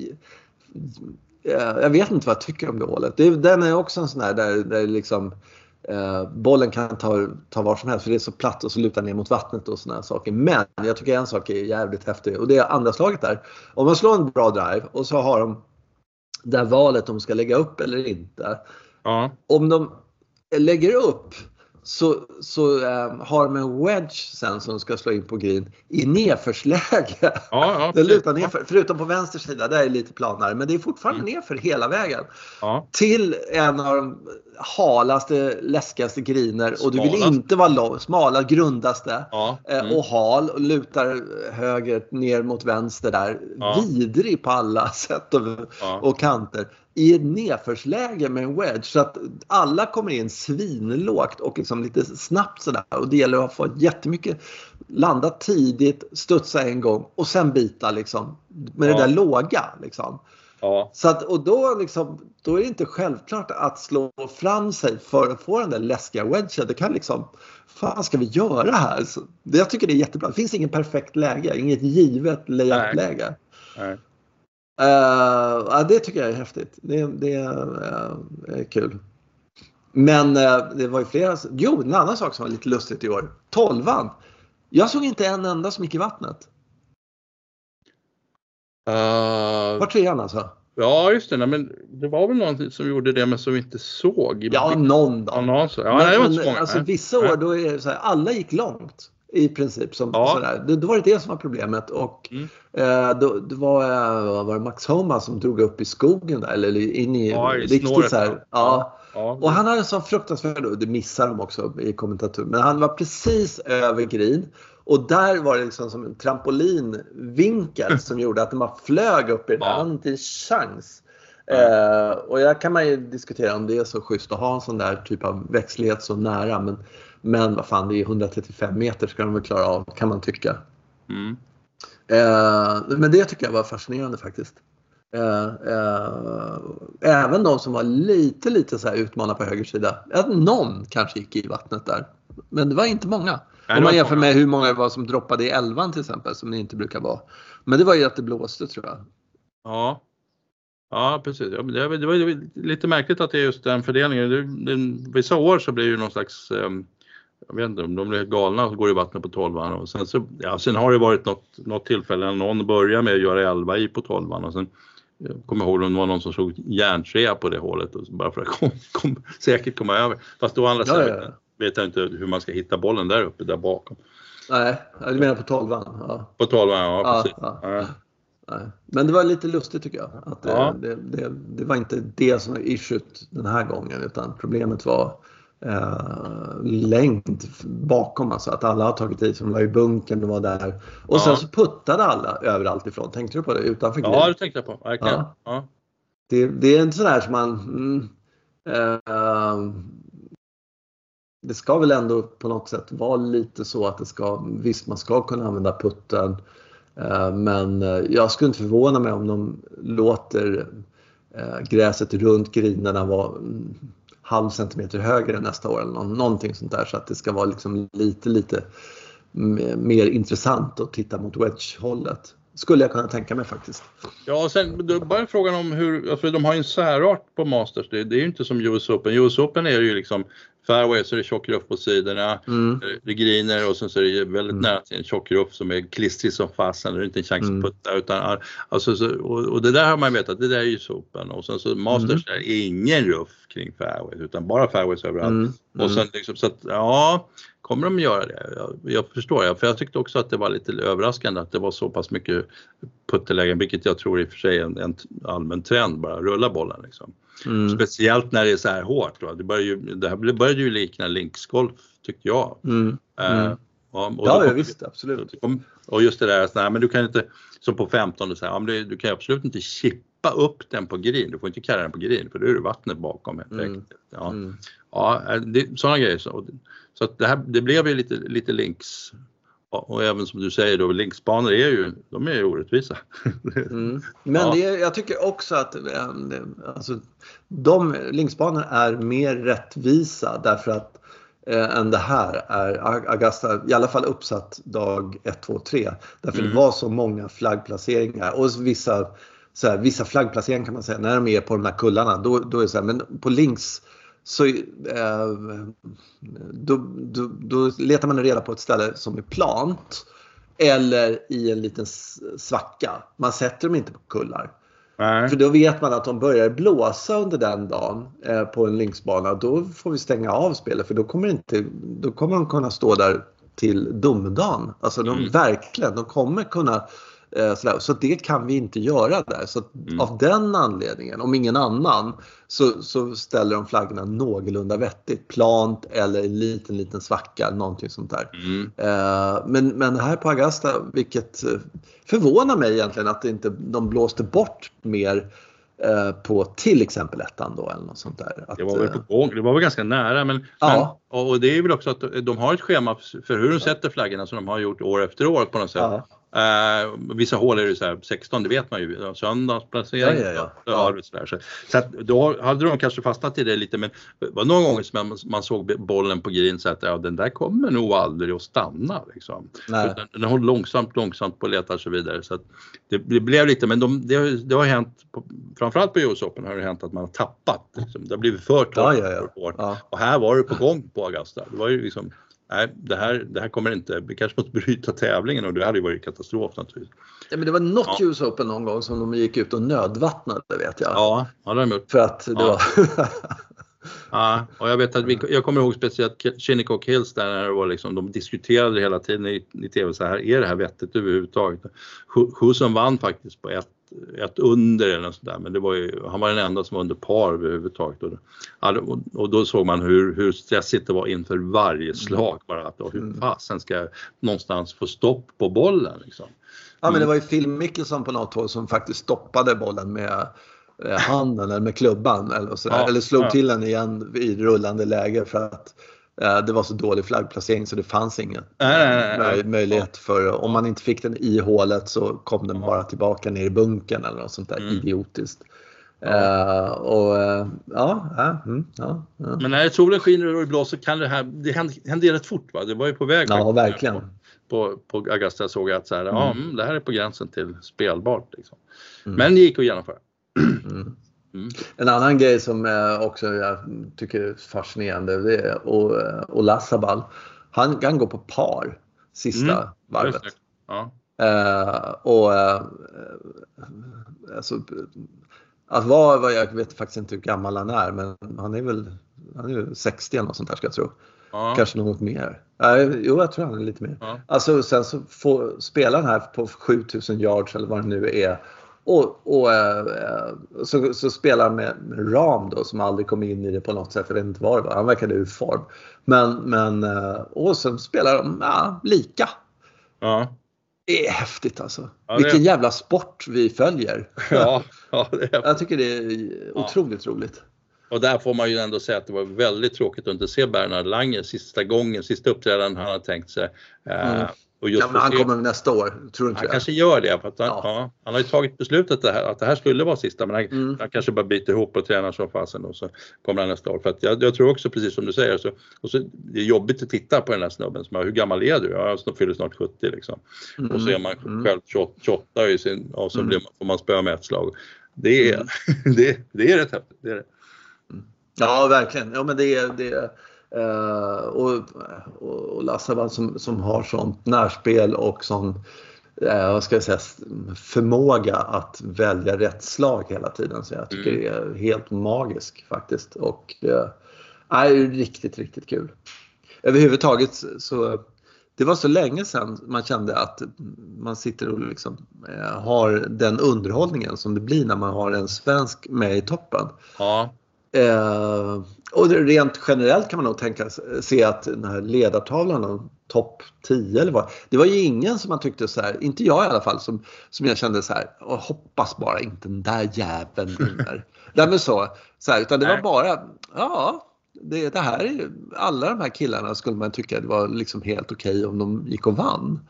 Jag vet inte vad jag tycker om det hålet. Den är också en sån här där liksom bollen kan ta var som helst, för det är så platt och så lutar ner mot vattnet och såna här saker. Men jag tycker en sak är jävligt häftig, och det är andra slaget där. Om man slår en bra drive och så har de det här valet om de ska lägga upp eller inte. Om de lägger upp så har de en wedge sen som ska slå in på green i nedförsläge. Den lutar nerför, förutom på vänster sida, där är lite planare, men det är fortfarande nerför hela vägen. Till en av de halaste, läskigaste griner, och du vill inte vara smala, grundaste och hal, och lutar höger ner mot vänster där. Vidrig på alla sätt och kanter. I ett nedförsläge med en wedge, så att alla kommer in svinlågt och liksom lite snabbt sådär, och det gäller att få jättemycket, landa tidigt, studsa en gång och sen bita liksom med det där låga liksom. Så att, och då är det inte självklart att slå fram sig för att få den där läskiga wedgen. Det kan liksom, fan ska vi göra här? Så jag tycker det är jättebra. Det finns ingen perfekt läge, inget givet layup-läge. Det tycker jag är häftigt. Det är kul. Men det var ju flera. Jo, en annan sak som var lite lustigt i år. 12:an. Jag såg inte en enda som gick i vattnet. Var 3:an alltså? Ja, just det. Men det var väl någon som gjorde det, men som vi inte såg. Någon då. Det var inte så många. Alltså, vissa år då är det så här, alla gick långt. I princip sådär. Då var det som var problemet, och då var det Max Homa som drog upp i skogen där, eller in i riktigt så här. Och han hade en sån fruktansvärd, det missar de också i kommentaturen, men han var precis över green, och där var det liksom som en trampolinvinkel som gjorde att man flög upp i den. Han hade inte en chans. Och jag kan man ju diskutera om det är så schysst att ha en sån där typ av växtlighet så nära, men vad fan, det är 135 meter ska de väl klara av, kan man tycka. Men det tycker jag var fascinerande faktiskt. Även de som var lite så här utmanade på höger sida. Någon kanske gick i vattnet där, men det var inte många. Om man jämför med hur många det var som droppade i 11:an till exempel, som det inte brukar vara. Men det var ju att det blåste, tror jag. Ja, precis. Ja, det var lite märkligt att det är just den fördelningen. Vissa år så blir det ju någon slags, jag vet inte om de blir galna och går i vattnet på 12:an. Och sen har det varit något tillfälle när någon börjar med att göra 11 i på 12:an. Och sen kommer jag ihåg om det var någon som såg järntrea på det hålet, och bara för att säkert komma över. Fast då andra sidan vet jag inte hur man ska hitta bollen där uppe, där bakom. Nej, du menar på 12:an? Ja. På 12:an, precis. Nej. Men det var lite lustigt tycker jag. Att det var inte det som var issuet den här gången, utan problemet var längd bakom. Alltså att alla har tagit i, som var i bunkern och var där. Och sen så puttade alla överallt ifrån. Tänkte du på det? Utanför glid? Ja, det tänkte jag på. Verkligen. Det är en sån här som man... det ska väl ändå på något sätt vara lite så att det ska... Visst, man ska kunna använda putten. Men jag skulle inte förvåna mig om de låter gräset runt grinerna vara halv centimeter högre nästa år eller någonting sånt där, så att det ska vara liksom lite mer intressant att titta mot wedge-hållet. Skulle jag kunna tänka mig faktiskt. Ja, och sen då bara frågan om hur, för de har ju en särart på Masters. Det är ju inte som US Open. US Open är ju liksom fairway så är det tjock ruff på sidorna, det griner och sen så är det väldigt nära till en tjock ruff som är klistrig som fasen, det är inte en chans att putta utan alltså, och det där har man vetat, det där är ju sopen och sen så Masters är ingen ruff kring fairway utan bara fairways överallt och sen liksom så att kommer de göra det? Jag förstår för jag tyckte också att det var lite överraskande att det var så pass mycket puttelägen, vilket jag tror i och för sig är en allmän trend, bara rulla bollen liksom. Speciellt när det är så här hårt. Va? Det här började ju likna linksgolf tyckte jag. Visst, absolut. Och just det där att men du kan inte, som på 15, så här, du kan absolut inte chippa upp den på green. Du får inte karra den på green för då är det vattnet bakom helt enkelt. Sådana grejer. Så att det blev ju lite links. Och även som du säger då, linksbanor de är ju orättvisa. Men jag tycker också att alltså, de linksbanor är mer rättvisa därför att än det här är Augusta i alla fall uppsatt dag 1, 2, 3. Därför det var så många flaggplaceringar och vissa flaggplaceringar kan man säga när de är på de här kullarna då är det så här, men på links så då letar man reda på ett ställe som är plant eller i en liten svacka. Man sätter dem inte på kullar. För då vet man att de börjar blåsa under den dagen på en linksbana. Då får vi stänga av spelet för då kommer de kunna stå där till domedagen. Alltså de kommer kunna så det kan vi inte göra där. Så av den anledningen, om ingen annan, så ställer de flaggorna någorlunda vettigt. Plant eller en liten svacka, någonting sånt där. Men här på Augusta, vilket förvånar mig egentligen att inte de blåste bort mer på till exempel ettan då eller något sånt där. Det var väl på gång, det var väl ganska nära men och det är väl också att de har ett schema för hur de sätter flaggorna som de har gjort år efter år på något sätt. Vissa hål är det så här 16, det vet man ju, söndagsplacering så att då hade de kanske fastnat i det lite, men det var någon gång som man såg bollen på green så att den där kommer nog aldrig att stanna liksom. Den håller långsamt på att leta och så vidare, så att det blev lite, men det har hänt framförallt på US Open har det hänt att man har tappat liksom. Det har blivit för torrt och här var det på gång på Augusta, det var ju liksom nej, det här kommer inte, vi kanske måste bryta tävlingen och det hade ju varit katastrof naturligtvis. Ja, men det var något US Open någon gång som de gick ut och nödvattnade, vet jag. Ja, det har de gjort. För att det var... och jag vet att jag kommer ihåg speciellt Shinnecock Hills där när det var liksom, de diskuterade hela tiden i tv så här, är det här vettigt överhuvudtaget? Husen vann faktiskt på ett under eller något sådär, men det var ju, han var den enda som var under par överhuvudtaget och då såg man hur stressigt det var inför varje slag bara att hur fasen ska någonstans få stopp på bollen liksom. Ja, men det var ju Phil Mickelson på något håll som faktiskt stoppade bollen med handen eller med klubban eller så eller slog till den igen i rullande läge för att det var så dålig flaggplacering så det fanns ingen möjlighet för, om man inte fick den i hålet så kom den bara tillbaka ner i bunken eller något sånt där idiotiskt. Men när solen skiner och det blåser kan det händer rätt fort, va? Det var ju på väg verkligen. På Augusta såg jag att så här, det här är på gränsen till spelbart liksom. Men det gick att genomföra. En annan grej som också jag tycker är fascinerande, det är Olasabal. Han går på par sista varvet. Alltså att vad jag vet faktiskt inte hur gammal han är, men han är 60 eller något sånt där ska jag tro. Kanske något mer. Jo, jag tror han är lite mer. Alltså sen så får spela han här på 7000 yards eller vad det nu är. Och så spelar han med Ram då som aldrig kom in i det på något sätt. Jag vet inte vad det var. Han verkade ur form. Men och sen spelar de lika. Det är häftigt alltså. Vilken jävla sport vi följer. Jag tycker det är otroligt roligt. Och där får man ju ändå säga att det var väldigt tråkigt att inte se Bernhard Langer sista uppträdanden han har tänkt sig. Och just men han kommer nästa år, tror inte han kanske gör det. För att han har ju tagit beslutet att det här skulle vara sista. Men han kanske bara biter ihop och tränar så fasen och så kommer han nästa år. För att jag tror också, precis som du säger, så det är jobbigt att titta på den här snubben. Som hur gammal är du? Jag fyller snart 70 liksom. Och så är man själv 28 i sin, och så får man spöa med ett slag. Det är rätt häftigt, det är det. Ja, verkligen. Ja, men det är Och Lasse som har sånt närspel och sån vad ska jag säga, förmåga att välja rätt slag hela tiden, så jag tycker det är helt magisk faktiskt, och är riktigt, riktigt kul. Överhuvudtaget så det var så länge sedan man kände att man sitter och liksom har den underhållningen som det blir när man har en svensk med i toppen. Ja. Och rent generellt kan man nog se att den här ledartavlan topp 10 eller vad, det var ju ingen som man tyckte så här, inte jag i alla fall, som jag kände så här, hoppas bara inte den där jäveln vinner. Men så här, utan det var bara, det här är, alla de här killarna skulle man tycka det var liksom helt okej om de gick och vann.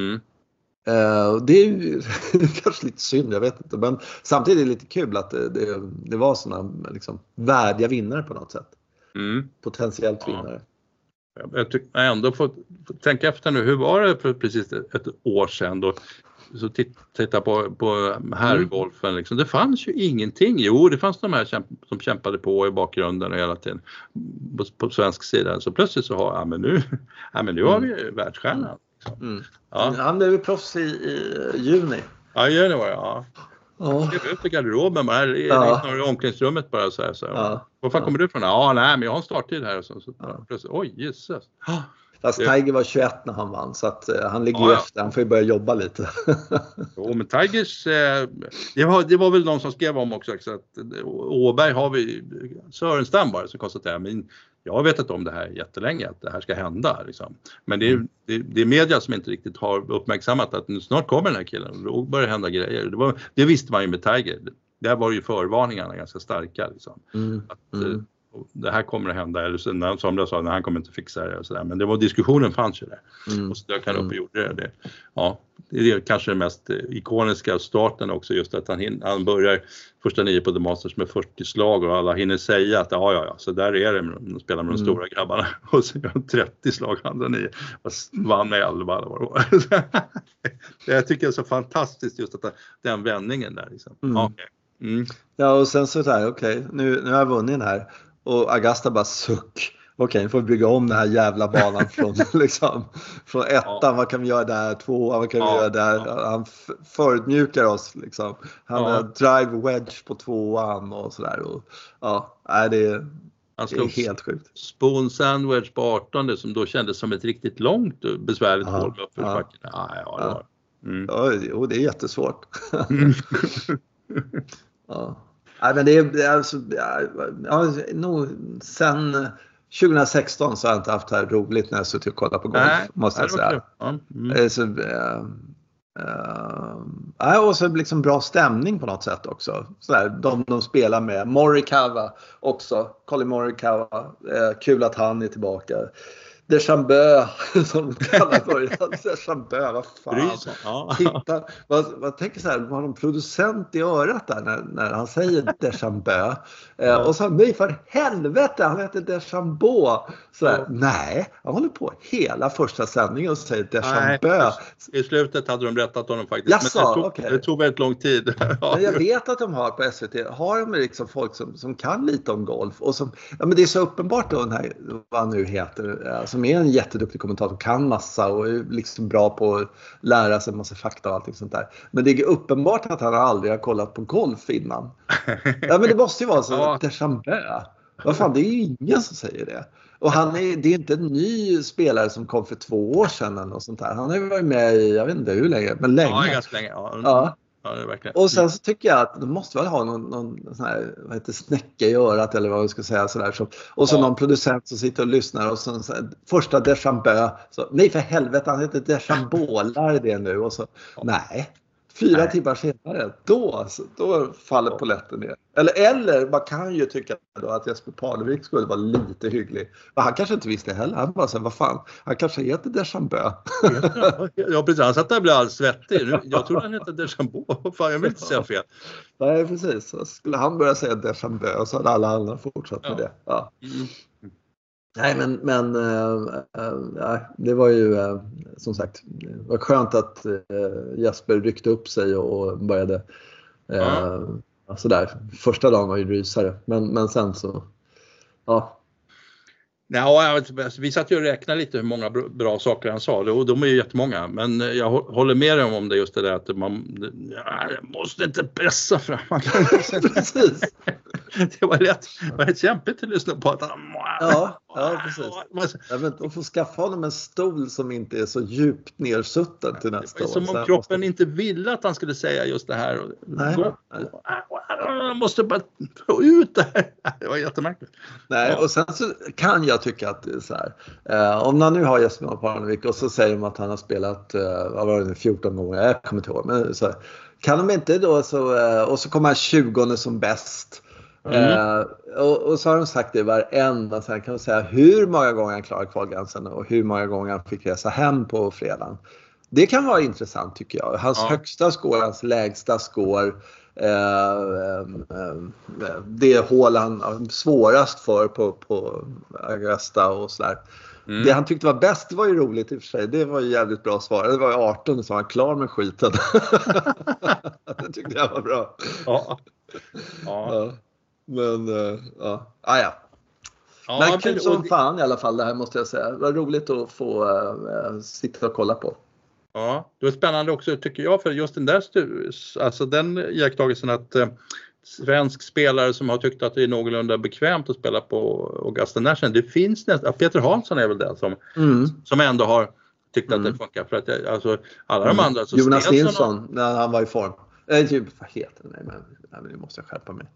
Det är ju kanske lite synd, jag vet inte, men samtidigt är det lite kul att det var såna liksom värdiga vinnare på något sätt. Potentiellt vinnare. Jag tycker ändå får tänka efter nu, hur var det för precis ett år sedan då? Så titta på herrgolfen liksom. Det fanns ju ingenting. Jo, det fanns de här som kämpade på i bakgrunden hela tiden på svensk sida. Så plötsligt så har nu har vi världsstjärnan. Liksom. Han blev ju proffs i juni. Ja, juni var det, ja. Jag skrev ut i garderoben bara, i omklädningsrummet bara så här. Var fan kommer du ifrån? Men jag har en starttid här. Så plötsligt, oj, Jesus. Fast Tiger var 21 när han vann, så att han ligger ju efter. Han får ju börja jobba lite. Jo, men Tigers, det var väl någon som skrev om också att Åberg har vi Sörenstam bara, så konstaterar men jag har vetat om det här jättelänge, att det här ska hända liksom. Men det är media som inte riktigt har uppmärksammat att nu snart kommer den här killen och då börjar det hända grejer. Det visste man ju med Tiger. Där var ju förvarningarna ganska starka liksom. Det här kommer att hända, eller så, som jag sa, när han kommer inte fixa det och sådär. Men det var, diskussionen fanns ju där. Och så dök han upp och gjorde det. Ja, det är kanske den mest ikoniska starten också, just att han börjar första 9 på The Masters med 40 slag och alla hinner säga att så där är det, de spelar med de stora grabbarna. Och så gör de 30 slag andra 9 och vann med 11 alla år. Jag tycker det är så fantastiskt just att den vändningen där liksom. Ja, och sen så där, nu har jag vunnit den här. Och Augusta bara suck. Nu får vi bygga om den här jävla banan från ettan. Vad kan vi göra där? 2, vad kan vi göra där? Han förutmjukar oss liksom. Han har drive wedge på 2an och sådär. Det är helt sjukt. Spoon sandwich på 18 som då kändes som ett riktigt långt besvärligt hål med uppförsbacken. Det är jättesvårt. Men det är alltså, sen 2016 så har jag inte haft det här roligt när jag suttit och kollat på golf, måste jag säga. Och så liksom bra stämning på något sätt också. Så där, de spelar med Morikawa också, Colin Morikawa, kul att han är tillbaka. DeChambeau som kallar början. DeChambeau, vad fan. Titta, vad tänker så här, var de producent i örat där när han säger DeChambeau. Och så nej för helvete, han heter DeChambeau. Så här, nej, han håller på hela första sändningen och säger DeChambeau. I slutet hade de rättat honom faktiskt. Men det tog väldigt lång tid. Men jag vet att de har på SVT, har de liksom folk som kan lite om golf. Och som, men det är så uppenbart då, den här, vad han nu heter, som är en jätteduktig kommentator, kan massa och är liksom bra på att lära sig en massa fakta och allting sånt där. Men det är uppenbart att han aldrig har kollat på golf innan. Men det måste ju vara så. DeChambeau. Vad fan, det är ju ingen som säger det. Och det är inte en ny spelare som kom för 2 år sedan eller något sånt där. Han har ju varit med i, jag vet inte hur länge, men länge. Ja, ganska länge. Ja, det är verkligen. Och sen så tycker jag att de måste väl ha någon sån här, vad heter, snäcka i örat eller vad jag ska säga sådär. Och så någon producent som sitter och lyssnar och så första DeChambeau, så nej för helvete, han heter DeChambeau, lär det nu. Och så, nej. 4 timmar senare, då faller polletten ner. Eller man kan ju tycka då att Jesper Parnevik skulle vara lite hygglig. Men han kanske inte visste heller. Han bara säger, vad fan, han kanske heter DeChambeau. Ja, precis. Han satt där och blev alldeles svettig. Jag tror han heter DeChambeau. Fan, jag vill inte säga fel. Nej, precis. Så skulle han börja säga DeChambeau så hade alla andra fortsatt med det. Ja. Nej, men det var ju som sagt, det var skönt att Jesper ryckte upp sig och började sådär. Första dagen var ju rysare, men sen så Nej, vi satt ju och räknade lite hur många bra saker han sa, och de är ju jättemånga, men jag håller med om det, just det där att man måste inte pressa fram. Precis. Det var rätt kämpigt att lyssna på att ja, precis. De får skaffa honom en stol som inte är så djupt nersutten till nästa år. Som om kroppen inte ville att han skulle säga just det här. Jag måste bara få ut det här. Det var jättemärkligt. Nej, och sen så kan jag tycka att det är så här. Om man nu har Jesper Parnevik och så säger de att han har spelat 14 gånger, jag kommer inte ihåg. Men så här, kan de inte då och så kommer han 20 som bäst. Och så har de sagt det varenda. Sen kan man säga hur många gånger han klarar kvalgränsen och hur många gånger han fick resa hem på fredagen. Det kan vara intressant tycker jag. Hans högsta score, hans lägsta score. Det hål han svårast för på Augusta och sådär. Det han tyckte var bäst var ju roligt i och för sig. Det var ju jävligt bra svar. Det var ju 18 så var han klar med skiten. Det tyckte jag var bra. Ja. Men ja. Men kul som fan i alla fall det här, måste jag säga. Det var roligt att få sitta och kolla på. Ja, det var spännande också tycker jag, för just den där alltså den iakttagelsen att svensk spelare som har tyckt att det är någorlunda bekvämt att spela på Augusta National, det finns nästan, Peter Hansson är väl den som ändå har tyckt att det funkar, för att alltså alla de andra så Jonas Nilsson när han var i form. Vad heter det? Nej, men det måste jag skärpa mig.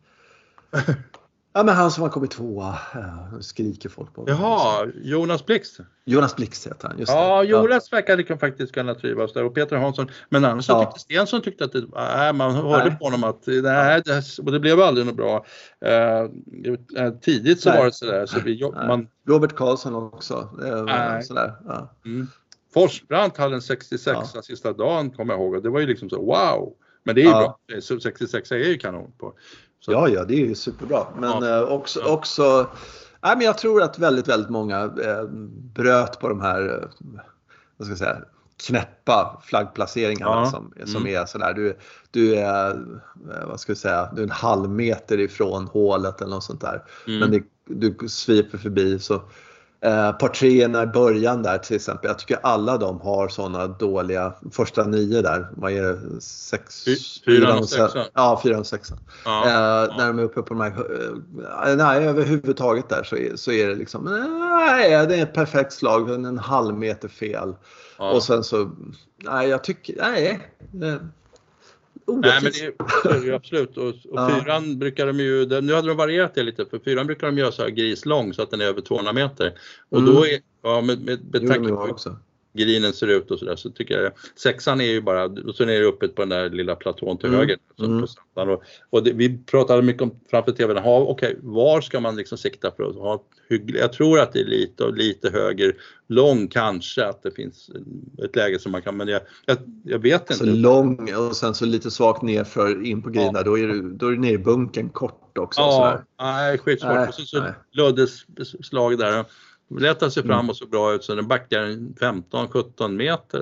Ja, men han som har kommit tvåa, skriker folk på. Jaha, Jonas Blixt. Jonas Blixt heter han, just det. Ja, Jonas verkar faktiskt kunna trivas där, och Peter Hansson. Men annars så tyckte Stensson att man hörde på honom att och det blev aldrig något bra. Tidigt så var det sådär. Så Robert Karlsson också. Sådär, ja. Forsbrandt hade en 66 sista dagen, kommer jag ihåg. Det var ju liksom så, wow. Men det är ju bra. 66 är ju kanon på. Så. Ja, det är ju superbra. Men också men jag tror att väldigt, väldigt många bröt på de här vad ska jag säga, knäppa flaggplaceringarna som är sådär. Du är vad ska jag säga, du är en halv meter ifrån hålet eller något sånt där. Men du sviper förbi så par treorna i början där till exempel. Jag tycker alla de har sådana dåliga första 9 där. Vad är det? 4 och 6. Ja, 4 och 6. När de är uppe på de här överhuvudtaget där så är det liksom det är ett perfekt slag, en halv meter fel. Och sen så jag tycker Nej, men det är ju absolut. Och 4 brukar de ju, nu hade de varierat det lite, för 4 brukar de göra så här grislång så att den är över 200 meter. Och då är, med tanke på också grinen ser ut och sådär, så tycker jag 6:an är ju bara, och sen är det uppe på den där lilla platån till höger. Och vi pratade mycket om framför tvn, var ska man liksom sikta för att ha hyggligt? Jag tror att det är lite höger lång kanske, att det finns ett läge som man kan, men jag vet inte. Så lång och sen så lite svagt nerför in på grinen, då är du nere i bunken kort också. Nej, skitsvårt. Och så Luddes slag där. Letar sig fram och så bra ut så den backar 15-17 meter.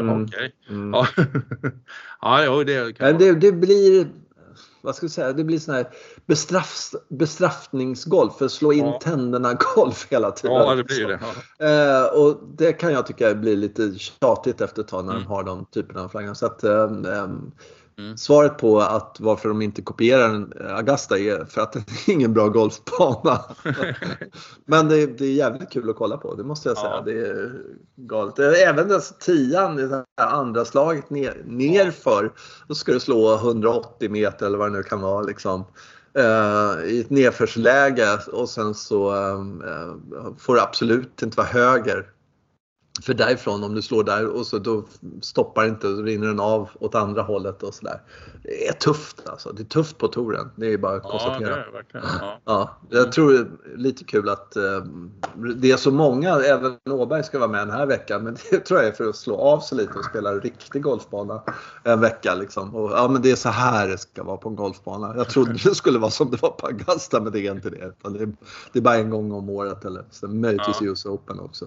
Det blir, vad ska jag säga, det blir sån här bestraffningsgolf för att slå in tänderna golf hela tiden. Ja, det blir det. Och det kan jag tycka blir lite tjatigt efter ett tag när de har de typerna av flaggar. Så att svaret på att varför de inte kopierar Augusta är för att det är ingen bra golfbana. Men det är jävligt kul att kolla på, det måste jag säga. Det är galet. Även den 10:an i det här andra slaget nerför, då ska du slå 180 meter eller vad det nu kan vara liksom. I ett nedförsläge, och sen så får det absolut inte vara höger. För därifrån, om du slår där och så då stoppar inte, då rinner den av åt andra hållet och sådär. Det är tufft alltså. Det är tufft på touren. Det är bara att konstatera. Ja, det är verkligen. Jag tror det är lite kul att det är så många, även Åberg ska vara med den här veckan, men det tror jag är för att slå av sig lite och spela en riktig golfbana en vecka liksom. Och, men det är så här det ska vara på en golfbana. Jag trodde det skulle vara som det var på Augusta, men det är inte det. Det är bara en gång om året eller så möjligtvis US Open också.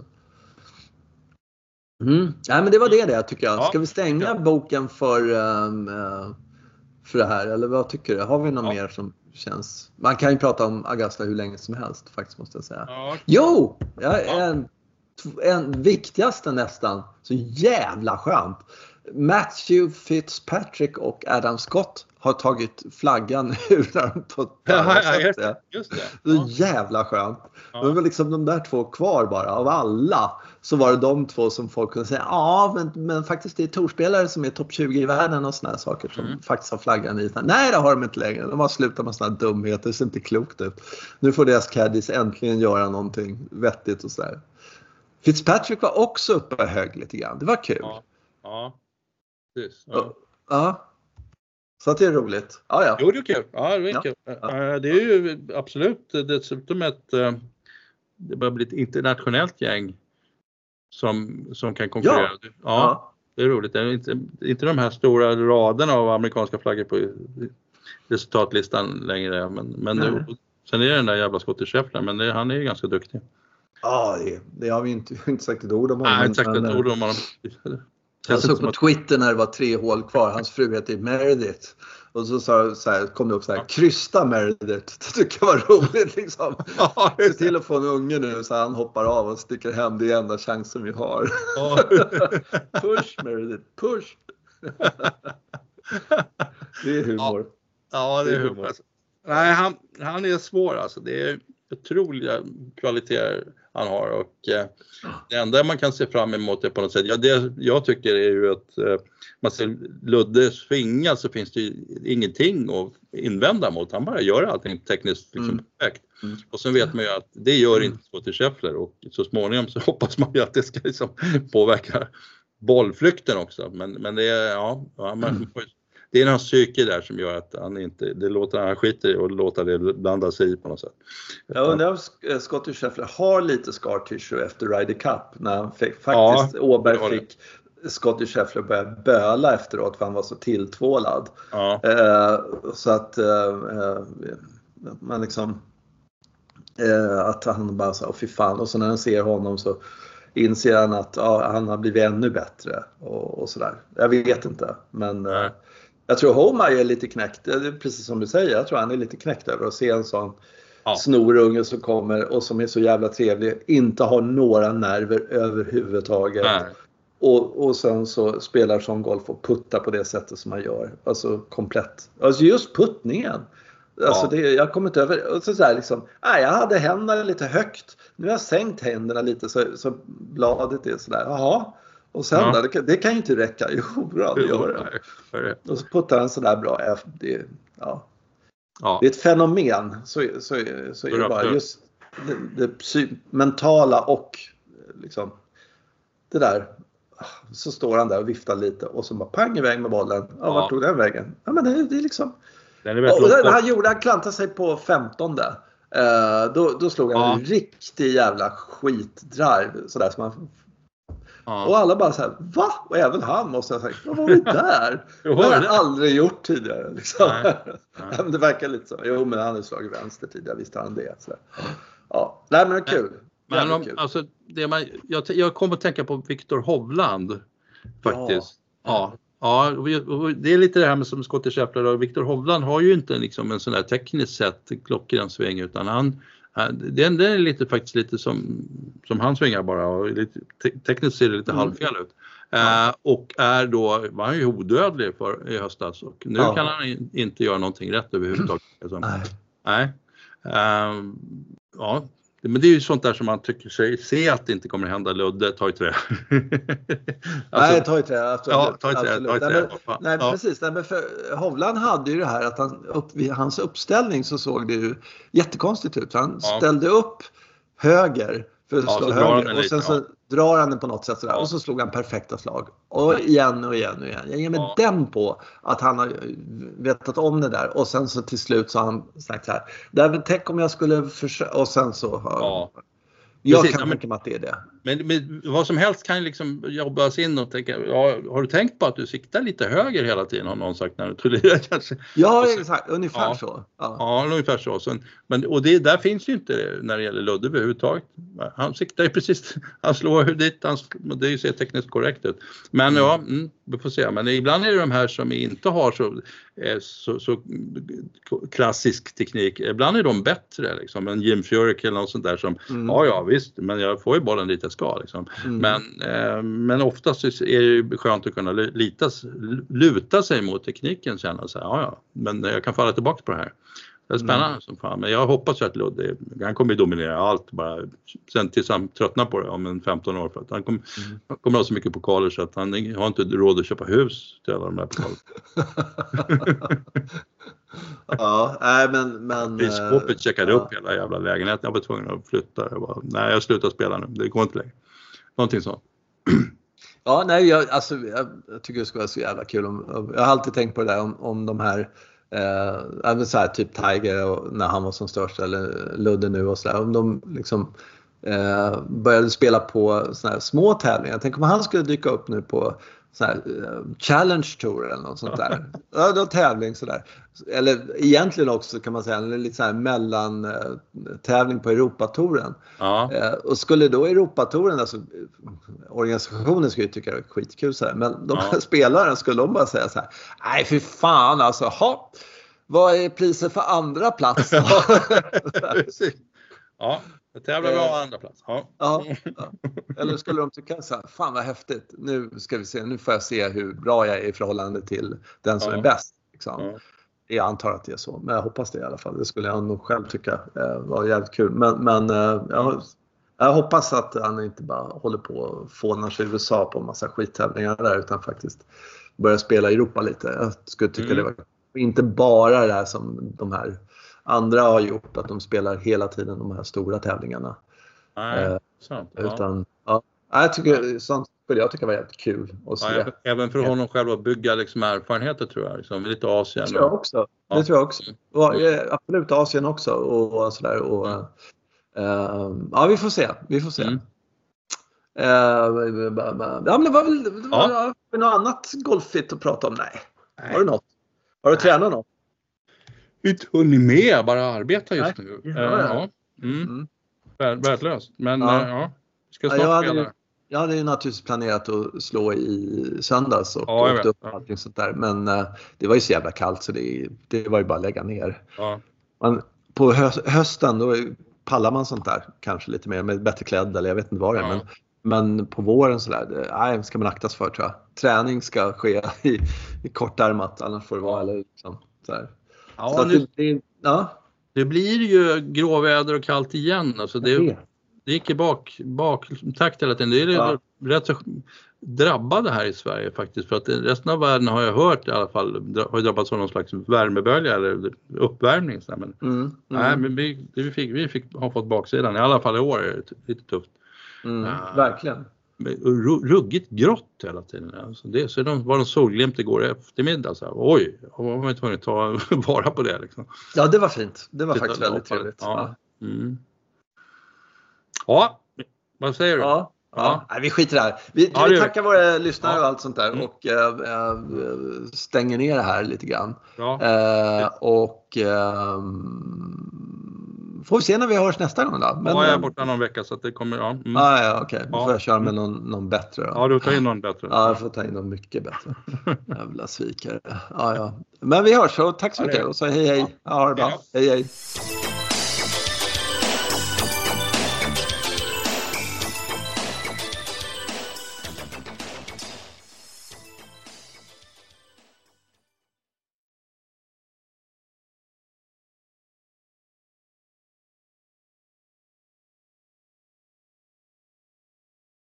Ja, men det var det tycker jag. Ska vi stänga boken för det här? Eller vad tycker du? Har vi något mer som känns... Man kan ju prata om Augusta hur länge som helst faktiskt, måste jag säga. Ja. Jo! En viktigaste nästan. Så jävla skönt. Matthew Fitzpatrick och Adam Scott har tagit flaggan ur den på ett just det. Så jävla skönt. Ja. Det var liksom de där två kvar bara. Av alla så var det de två som folk kunde säga men faktiskt det är torspelare som är topp 20 i världen och såna här saker som faktiskt har flaggan i. Nej, det har de inte längre. De har slutat med såna här dumheter. Det ser inte klokt ut. Nu får deras caddies äntligen göra någonting vettigt och sådär. Fitzpatrick var också uppe hög lite grann. Det var kul. Ja. Ja. Så att det är roligt. Ja. Jo, det är kul. Ja, det är kul. Det är ju absolut dessutom det börjar bli ett internationellt gäng som kan konkurrera. Ja. Det är roligt. Det är inte de här stora raderna av amerikanska flaggor på resultatlistan längre. Men sen är det den där jävla Scottie Scheffler, men han är ju ganska duktig. Ja, det har vi inte sagt ett ord om honom. Nej, inte sagt ett ord om honom. Jag såg på Twitter när det var 3 hål kvar. Hans fru heter Meredith. Och så kom det upp så här, krysta Meredith. Det tycker jag var roligt liksom. Se till att få en unge nu så han hoppar av och sticker hem. Det är enda chansen vi har. Push Meredith, push. Det är humor. Ja, det är humor. Alltså. Nej, han är svår alltså. Det är otroliga kvaliteter han har och det enda man kan se fram emot är på något sätt. Det jag tycker är ju att man ser Ludde svinga så finns det ju ingenting att invända mot. Han bara gör allting tekniskt liksom perfekt. Och sen vet man ju att det gör inte Scottie Scheffler och så småningom så hoppas man ju att det ska liksom påverka bollflykten också. Men det är det är hans psyke där som gör att han skiter i och låter det blanda sig i på något sätt. Jag undrar om Scottie Scheffler har lite scar tissue efter Ryder Cup när han faktiskt Åberg fick Scottie Scheffler börja böla efteråt för han var så tilltvålad. Ja. Så att man liksom att han bara sa fy fan, och så när han ser honom så inser han att han har blivit ännu bättre och sådär. Jag vet inte, men jag tror Homa är lite knäckt. Det är precis som du säger. Jag tror han är lite knäckt över att se en sån snorunge som kommer och som är så jävla trevlig. Inte har några nerver överhuvudtaget. Och sen så spelar som golf och puttar på det sättet som han gör. Alltså komplett. Alltså just puttningen. Alltså jag kommer inte över. Så här liksom, jag hade händerna lite högt. Nu har jag sänkt händerna lite så bladet är sådär. Jaha. Och sen det kan ju inte räcka. Jo, bra, det gör det. Och så puttar han sådär bra. Det är ett fenomen. Så är det bara just det mentala och liksom det där. Så står han där och viftar lite och så bara pang iväg med bollen. Vart tog den vägen? Ja, men det är liksom... Han klantade sig på 15:e. Då slog han en riktig jävla skitdrive. Sådär som man... Och alla bara så här, va? Och även han måste ha sagt, vad var det där? Det har jag aldrig gjort tidigare. Liksom. Nej. Det verkar lite så. Jo, men han har slagit vänster tidigare, visst har han det. Så. Ja, nej men kul. Men kul. Alltså, jag kommer att tänka på Viktor Hovland faktiskt. Ja, det är lite det här med som Scottie Scheffler och Viktor Hovland har ju inte liksom en sån där tekniskt sett klockren sväng utan den är faktiskt lite som han svingar bara och lite, tekniskt ser det lite halvfel ut. Och var han ju odödlig i höstas och nu kan han inte göra någonting rätt överhuvudtaget. Nej. Men det är ju sånt där som man tycker sig se att det inte kommer att hända. Ludde, ta i trä. Nej, ta i trä. Absolut. Ja, ta i trä. Nej, precis. Nej, men för Hovland hade ju det här att vid hans uppställning så såg det ju jättekonstigt ut. Han ställde upp höger för att slå höger och sen så drar han den på något sätt sådär och så slog han perfekta slag. Och igen och igen och igen. Jag ger mig den på att han har vetat om det där och sen så till slut så har han sagt så här. Tänk om jag skulle försöka och sen så jag kan tänka mig att det är det. Men vad som helst kan liksom jobbas in och tänka, har du tänkt på att du siktar lite höger hela tiden har någon sagt när du tullerar kanske? Ja, exakt, ungefär så. Ja, ungefär så. Och det där finns ju inte när det gäller Ludde överhuvudtaget. Han siktar ju precis, han slår dit, det ser tekniskt korrekt ut. Men vi får se. Men ibland är det de här som inte har så klassisk teknik. Ibland är de bättre liksom. En Jim Furyk eller något sånt där som, ja visst, men jag får ju bollen dit jag ska liksom. Men oftast är det ju skönt att kunna luta sig mot tekniken, känna så här, ja, men jag kan falla tillbaka på det här. Det är spännande som fan, men jag hoppas ju att Ludde, han kommer ju dominera allt bara sen tills han tröttnar på det om en 15 år, för att han kommer ha så mycket pokaler så att han har inte råd att köpa hus till alla de där pokalerna. Ja, nej men skåpet checkade upp hela jävla lägenheten. Jag var tvungen att flytta. Jag slutar spela nu, det går inte längre. Någonting sånt. Ja, nej, jag tycker det skulle vara så jävla kul jag har alltid tänkt på det där om de här så här, typ Tiger när han var som störst, eller Ludde nu och sådär, om de liksom började spela på såna här små tävlingar. Tänk om han skulle dyka upp nu på sån här Challenge Tour eller något sånt där. Ja, då tävling sådär. Eller egentligen också kan man säga en lite så här mellan tävling på Europatouren. Ja. Och skulle då Europatouren, alltså organisationen skulle ju tycka det är skitkul så här, men de här spelarna skulle de bara säga så här: nej för fan alltså, vad är priset för andra plats? Ja, det tävlar vi om andra plats. Ja. Eller skulle de tycka så här: fan vad häftigt, nu ska vi se, nu får jag se hur bra jag är i förhållande till den som är bäst liksom. Jag antar att det är så, men jag hoppas det i alla fall. Det skulle jag nog själv tycka var jävligt kul. Men jag hoppas att han inte bara håller på och fånar sig i USA på en massa skittävlingar där, utan faktiskt börjar spela i Europa lite. Jag skulle tycka det var inte bara det här som de här andra har gjort, att de spelar hela tiden de här stora tävlingarna. Nej, sant. Utan, jag tycker sånt skulle jag tycka var jävligt kul att se. Även för honom själv att bygga liksom erfarenheter, tror jag. Liksom, lite Asien. Det tror jag också. Det tror jag också. Och, absolut Asien också och sådär. Och, vi får se. Vi får se. Ja, men det var något annat golffit att prata om? Nej. Har du något? Har du tränat något? Inte hunnit med, bara arbeta just nu. Värdelöst. Men vi ska snart spela. Jag hade ju naturligtvis planerat att slå i söndags och åkt upp och allting sånt där. Men det var ju så jävla kallt så det var ju bara att lägga ner. Ja. Men på hösten då pallar man sånt där kanske lite mer med bättre klädd eller jag vet inte vad det är. Men på våren sådär, ska man aktas för, tror jag. Träning ska ske i kortärmat, annars får det vara eller liksom, sådär. Ja, så det blir ju gråväder och kallt igen. Alltså det gick i baktakt hela tiden. Det är rätt så drabbade här i Sverige faktiskt. För att resten av världen har jag hört i alla fall har drabbats av någon slags värmebölja eller uppvärmning. Men vi har fått baksidan. I alla fall i år är det lite tufft. Verkligen. Ruggigt grått hela tiden. Alltså så var de solglimt igår eftermiddag. Så här, oj, vad man tvungen att ta vara på det. Liksom. Ja, det var fint. Det var faktiskt väldigt trevligt. Ja, vad säger du? Nej, vi skiter där. Vi tackar våra lyssnare och allt sånt där och stänger ner det här lite grann. Och får vi se när vi hörs nästa gång då. Men, jag är borta någon vecka så att det kommer. Okej. Då får jag köra med någon bättre då. Ja, du tar in någon bättre. Ja, jag får ta in någon mycket bättre. Jävla svikare. Men vi hörs, så tack så mycket och så hej. Ja, det är bra. Hej.